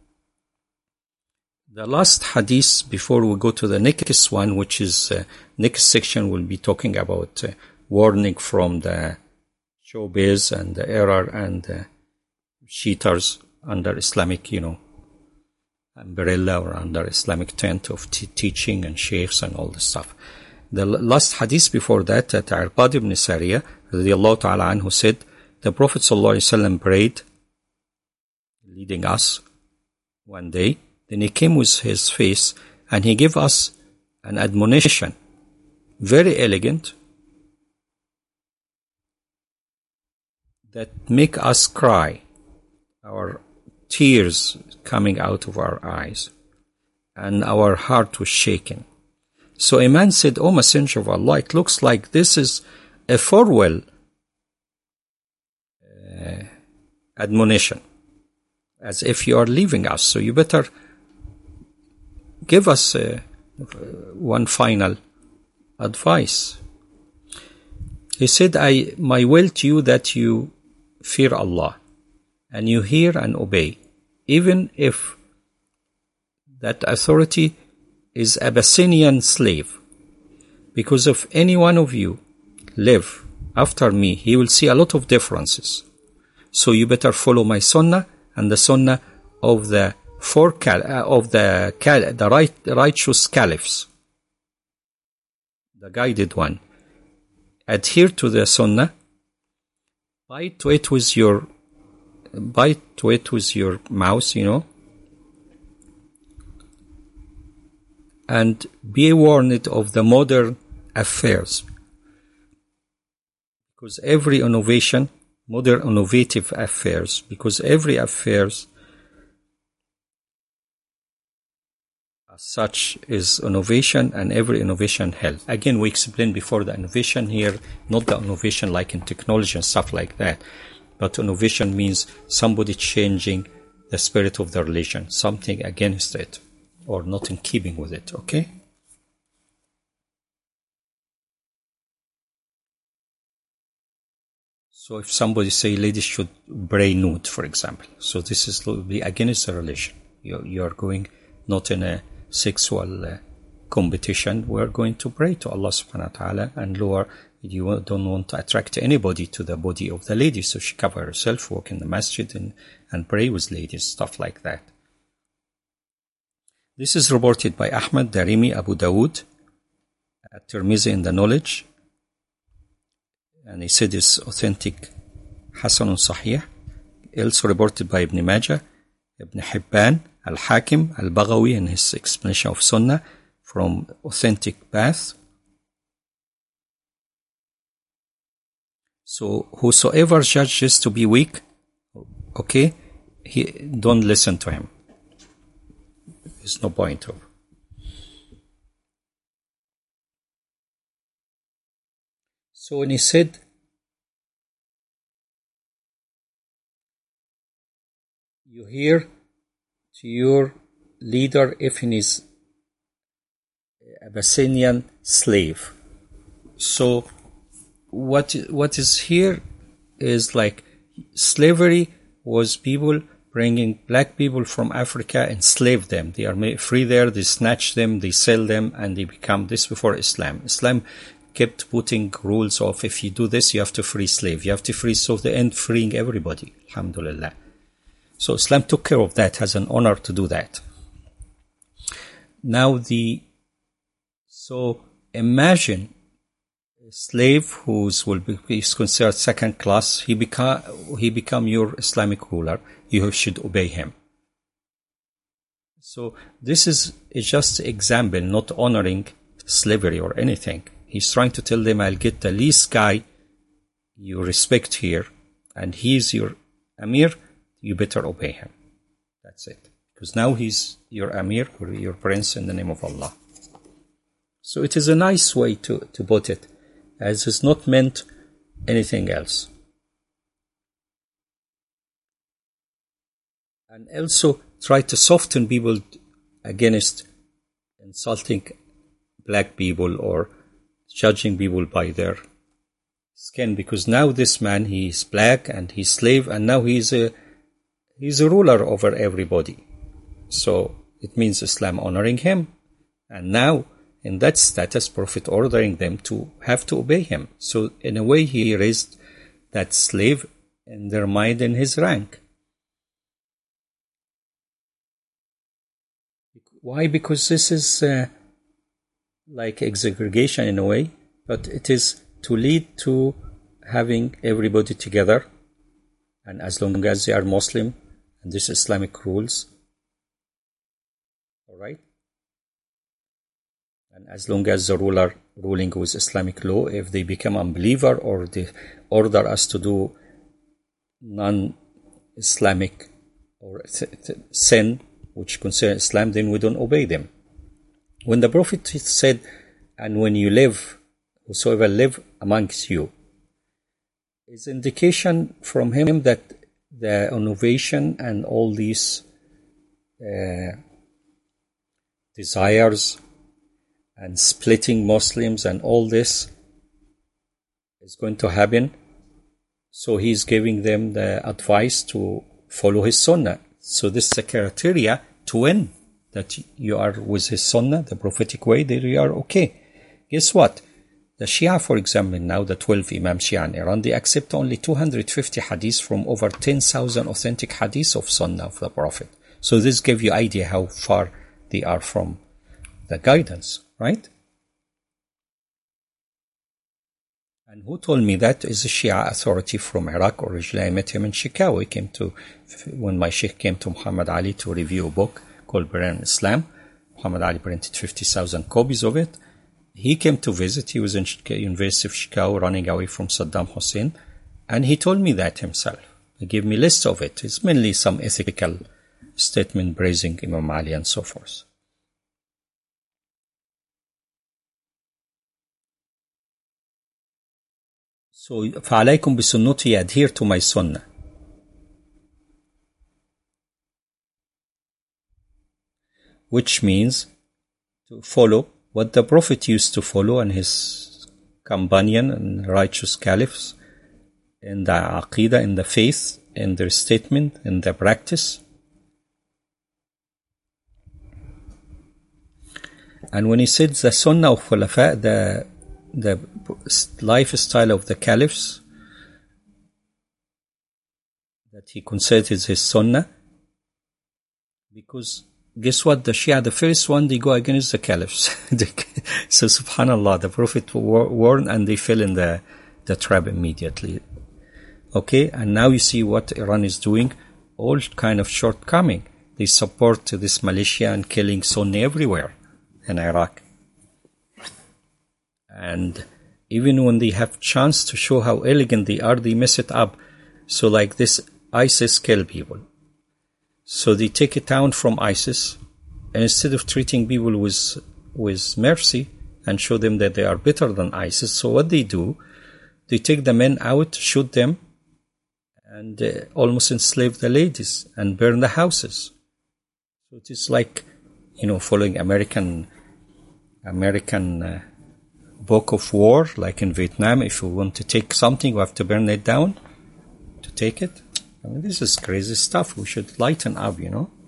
The last hadith before we go to the next one, which is uh, next section, will be talking about uh, warning from the showbiz and the error and the cheaters under Islamic, you know, umbrella or under Islamic tent of t- teaching and sheikhs and all this stuff. The last hadith before that, at Irbad ibn Sariyah, radiallahu ta'ala anhu, said, the Prophet sallallahu alaihi wasallam prayed, leading us one day. Then he came with his face and he gave us an admonition, very elegant, that make us cry, our tears coming out of our eyes, and our heart was shaken. So a man said, O Messenger of Allah, it looks like this is a farewell uh, admonition, as if you are leaving us, so you better give us uh, one final advice. He said, I my will to you that you fear Allah and you hear and obey, even if that authority is a Abyssinian slave, because if any one of you live after me, he will see a lot of differences. So you better follow my sunnah and the sunnah of the four cal- uh, of the cal- the right righteous caliphs, the guided one. Adhere to the sunnah. Bite to it with your bite to it with your mouth, you know, and be warned of the modern affairs, because every innovation, modern innovative affairs, because every affairs as such is innovation, and every innovation hell. Again, we explained before the innovation here, not the innovation like in technology and stuff like that, but innovation means somebody changing the spirit of the religion, something against it, or not in keeping with it, okay? So if somebody say ladies should pray nude, for example, so this is be against the religion. You you are going not in a sexual uh, competition. We are going to pray to Allah subhanahu wa ta'ala and lower. You don't want to attract anybody to the body of the lady, so she cover herself, walk in the masjid and, and pray with ladies, stuff like that. This is reported by Ahmad, Darimi, Abu Dawood, At-Tirmizi in the Knowledge, and he said it's authentic, Hasanun Sahih. Also reported by Ibn Majah, Ibn Hibban, Al-Hakim, Al-Baghawi in his explanation of Sunnah, from authentic path. So whosoever judges to be weak, okay, he don't listen to him. There's no point of. So when he said, you hear to your leader if he is Abyssinian slave. So what what is here is like slavery was people bringing black people from Africa, enslave them. They are free there, they snatch them, they sell them, and they become this before Islam. Islam kept putting rules of if you do this, you have to free slave. You have to free, so they end freeing everybody. Alhamdulillah. So Islam took care of that, has an honor to do that. Now the, so imagine a slave who's will be is considered second class, he become he become your Islamic ruler, you should obey him. So this is a just example, not honoring slavery or anything. He's trying to tell them, I'll get the least guy you respect here, and he's your Amir, you better obey him. That's it. Because now he's your Amir, or your prince in the name of Allah. So it is a nice way to, to put it, as it's not meant anything else. And also try to soften people against insulting black people or judging people by their skin, because now this man, he is black and he's slave, and now he's a he's a ruler over everybody. So it means Islam honoring him, and now in that status, Prophet ordering them to have to obey him. So in a way, he raised that slave in their mind in his rank. Why? Because this is uh, like exaggeration in a way, but it is to lead to having everybody together, and as long as they are Muslim and this Islamic rules, all right, and as long as the ruler ruling with Islamic law, if they become unbeliever or they order us to do non-Islamic or sin which concern Islam, then we don't obey them. When the Prophet said, and when you live, whosoever live amongst you, is indication from him that the innovation and all these uh, desires and splitting Muslims and all this is going to happen. So he's giving them the advice to follow his sunnah. So this is a criteria to win, that you are with his sunnah, the prophetic way, that you are okay. Guess what? The Shia, for example, now the twelve Imam Shia in Iran, they accept only two hundred fifty hadiths from over ten thousand authentic hadiths of sunnah of the Prophet. So this gives you idea how far they are from the guidance, right? And who told me that is a Shia authority from Iraq. Originally I met him in Chicago. He came to, when my Sheikh came to Muhammad Ali to review a book called Bayan Islam. Muhammad Ali printed fifty thousand copies of it. He came to visit. He was in University of Chicago running away from Saddam Hussein. And he told me that himself. He gave me a list of it. It's mainly some ethical statement praising Imam Ali and so forth. So, فَعَلَيْكُمْ بِسُنَّتِي, adhere to my sunnah. Which means to follow what the Prophet used to follow and his companion and righteous caliphs in the aqidah, in the faith, in their statement, in their practice. And when he said the sunnah of khulafa, the the lifestyle of the caliphs, that he considered his sunnah, because guess what, the Shia, the first one, they go against the caliphs. So subhanallah, the Prophet warned and they fell in the, the trap immediately. Okay, and now you see what Iran is doing, all kind of shortcoming. They support this militia and killing Sunni everywhere. in Iraq. And even when they have chance to show how elegant they are, they mess it up. So like this, ISIS kill people. So they take a town from ISIS, and instead of treating people with, with mercy and show them that they are better than ISIS, so what they do, they take the men out, shoot them, and uh, almost enslave the ladies and burn the houses. So it is like, you know, following American American uh, book of war, like in Vietnam. If you want to take something, you have to burn it down to take it. I mean, this is crazy stuff. We should lighten up, you know.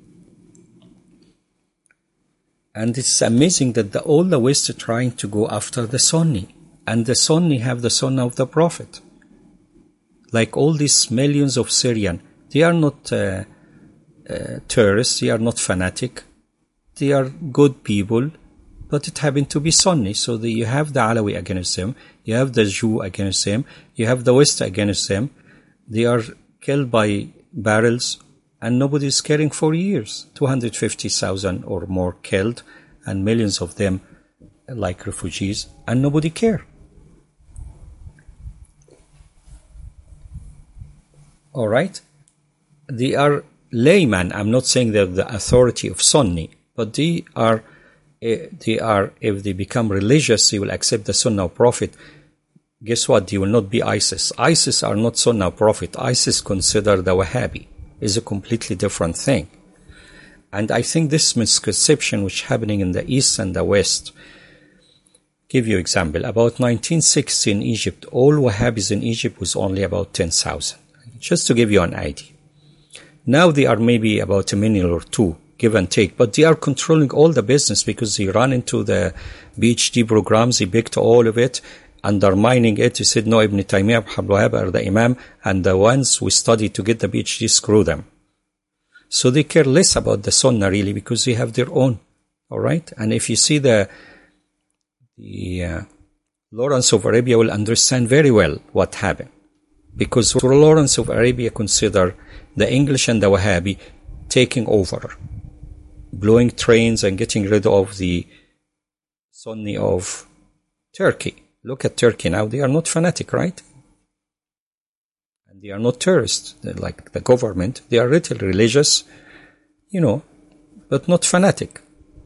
And it's amazing that the, all the West are trying to go after the Sunni. And the Sunni have the Sunnah of the Prophet. Like all these millions of Syrian, they are not uh, uh, terrorists, they are not fanatic, they are good people, but it happened to be Sunni. So the, you have the Alawi against them, you have the Jew against them, you have the West against them. They are killed by barrels, and nobody is caring for years. two hundred fifty thousand or more killed, and millions of them like refugees, and nobody care. All right? They are laymen. I'm not saying they're the authority of Sunni, but they are, they are, if they become religious, they will accept the Sunnah of Prophet. Guess what? They will not be ISIS. ISIS are not Sunnah of Prophet. ISIS consider the Wahhabi. Is a completely different thing. And I think this misconception which is happening in the East and the West. Give you example. About nineteen sixty in Egypt, all Wahhabis in Egypt was only about ten thousand. Just to give you an idea. Now they are maybe about a million or two, give and take, but they are controlling all the business because they run into the B H D programs, they picked all of it, undermining it. He said, no, Ibn Taymiyyah, Abdul Wahhab are the Imam, and the ones we study to get the B H D, screw them. So they care less about the Sunnah really because they have their own. All right? And if you see the, the uh, Lawrence of Arabia will understand very well what happened. Because Lawrence of Arabia consider the English and the Wahhabi taking over, blowing trains and getting rid of the Sunni of Turkey. Look at Turkey now. They are not fanatic, right? And they are not terrorists. They're like the government. They are little religious, you know, but not fanatic.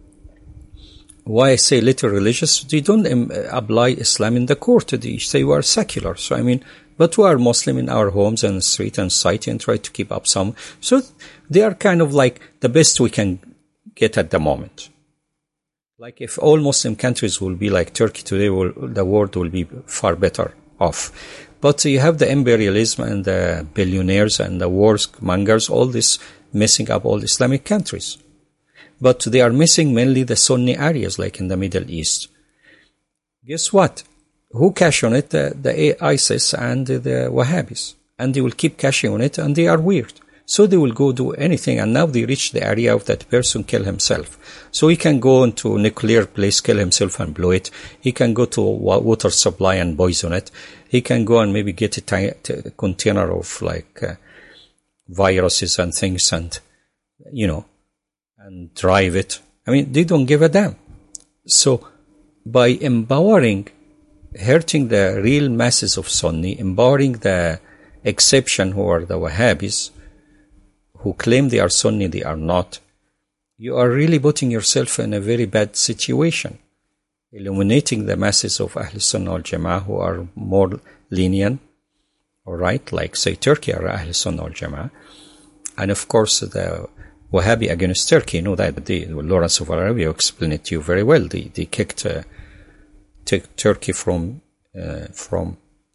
Why I say little religious? They don't um, apply Islam in the court. They say we are secular. So, I mean, but we are Muslim in our homes and street and society and try to keep up some. So they are kind of like the best we can get at the moment. Like if all Muslim countries will be like Turkey today, will, the world will be far better off. But you have the imperialism and the billionaires and the wars mongers, all this messing up all Islamic countries. But they are missing mainly the Sunni areas like in the Middle East. Guess what? Who cash on it? The, the ISIS and the Wahhabis. And they will keep cashing on it, and they are weird. So they will go do anything, and now they reach the area of that person kill himself. So he can go into a nuclear place, kill himself and blow it. He can go to a water supply and poison it. He can go and maybe get a, t- a container of like uh, viruses and things and, you know, and drive it. I mean, they don't give a damn. So by empowering, hurting the real masses of Sunni, empowering the exception who are the Wahhabis, who claim they are Sunni, they are not, you are really putting yourself in a very bad situation. Eliminating the masses of Ahl Sunnah wal Jama'ah who are more lenient, alright, like say Turkey are Ahl Sunnah wal Jama'ah. And of course the Wahhabi against Turkey, you know that the Lawrence of Arabia explained it to you very well. They, they kicked uh, t- Turkey from, uh, from,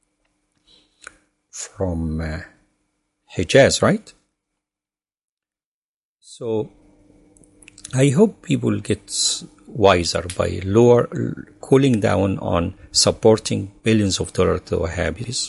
from uh, Hijaz, right? So, I hope people get wiser by lower, cooling down on supporting billions of dollars to Wahhabis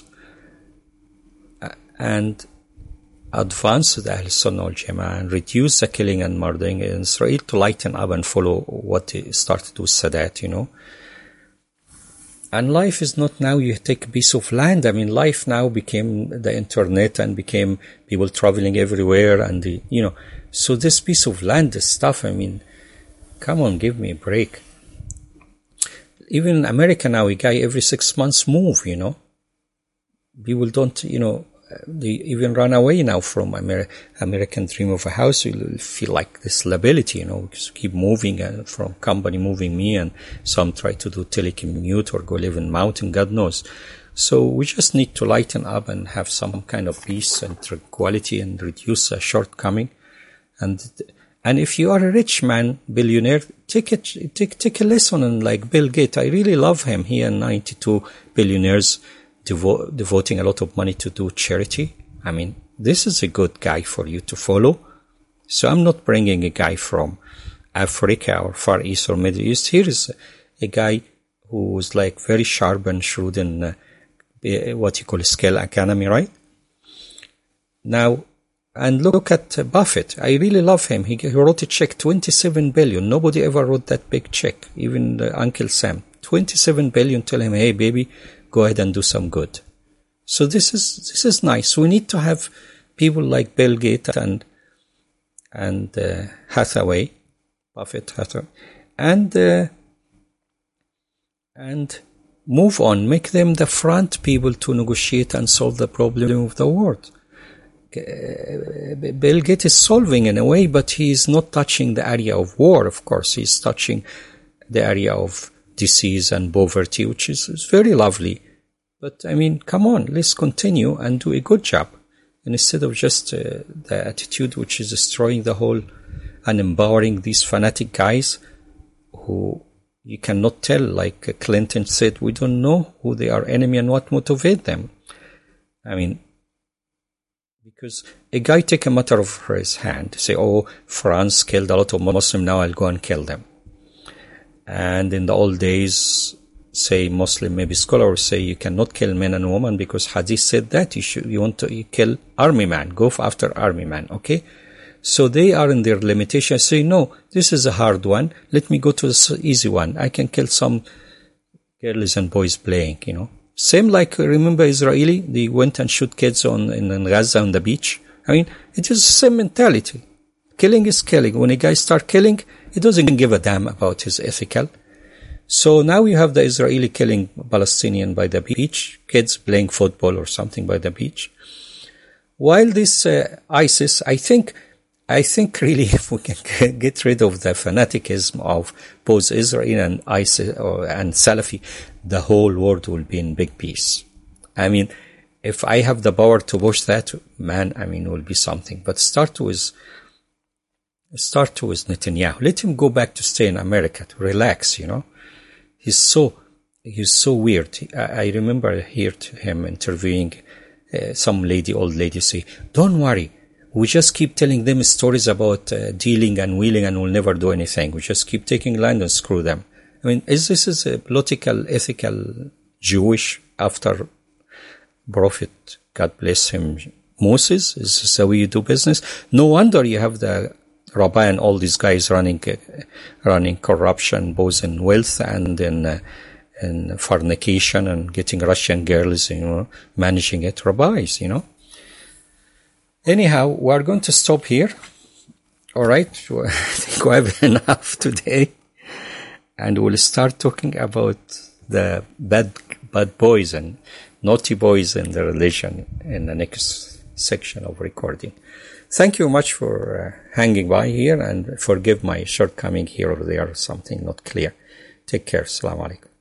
and advance the Ahl Sunnah wal Jama'ah and reduce the killing and murdering in Israel to lighten up and follow what started with Sadat, you know. And life is not now you take a piece of land. I mean, life now became the internet and became people traveling everywhere and, the, you know, so this piece of land, this stuff, I mean, Come on, give me a break. Even in America now, a guy every six months move, you know. People don't, you know, they even run away now from Amer- American dream of a house. You feel like this liability, you know, just keep moving and from company moving me, and some try to do telecommute or go live in mountain, God knows. So we just need to lighten up and have some kind of peace and tranquility and reduce a shortcoming. And and if you are a rich man, billionaire, take a, take, take a lesson on like Bill Gates. I really love him. He and ninety-two billionaires devo- devoting a lot of money to do charity. I mean, this is a good guy for you to follow. So I'm not bringing a guy from Africa or Far East or Middle East. Here is a, a guy who was like very sharp and shrewd in uh, what you call a scale economy, right? Now, and look at uh, Buffett. I really love him. He, he wrote a check, twenty-seven billion. Nobody ever wrote that big check, even uh, Uncle Sam. twenty-seven billion. Tell him, hey, baby, go ahead and do some good. So this is this is nice. We need to have people like Bill Gates and and uh, Hathaway, Buffett, Hathaway, and uh, and move on. Make them the front people to negotiate and solve the problem of the world. Bill Gates is solving in a way, but he is not touching the area of war, of course. He's touching the area of disease and poverty, which is, is very lovely. But, I mean, come on, let's continue and do a good job. And instead of just uh, the attitude which is destroying the whole and empowering these fanatic guys who you cannot tell, like Clinton said, we don't know who they are enemy and what motivate them. I mean, because a guy take a matter of his hand, say, oh, France killed a lot of Muslims, now I'll go and kill them. And in the old days, say Muslim, maybe scholars say you cannot kill men and women because Hadith said that you should, you want to you kill army man, go after army man, okay? So they are in their limitations, say, no, this is a hard one, let me go to the easy one. I can kill some girls and boys playing, you know. Same like, remember Israeli, they went and shoot kids on in, in Gaza on the beach. I mean, it is the same mentality. Killing is killing. When a guy start killing, he doesn't give a damn about his ethical. So now you have the Israeli killing Palestinian by the beach, kids playing football or something by the beach. While this uh, ISIS, I think, I think really if we can get rid of the fanaticism of both Israel and ISIS or, and Salafi, the whole world will be in big peace. I mean, if I have the power to push that, man, I mean, it will be something. But start with, start with Netanyahu. Let him go back to stay in America, to relax, you know. He's so, he's so weird. I, I remember hearing him interviewing uh, some lady, old lady say, don't worry. We just keep telling them stories about uh, dealing and wheeling and we'll never do anything. We just keep taking land and screw them. I mean, is this is a political, ethical, Jewish after Prophet, God bless him, Moses? Is this the way you do business? No wonder you have the Rabbi and all these guys running, uh, running corruption, both in wealth and in, uh, in fornication and getting Russian girls, you know, managing it. Rabbis, you know. Anyhow, we are going to stop here. All right. I think we have enough today. And we'll start talking about the bad, bad boys and naughty boys in the religion in the next section of recording. Thank you much for uh, hanging by here and forgive my shortcoming here or there or something not clear. Take care. Assalamu alaikum.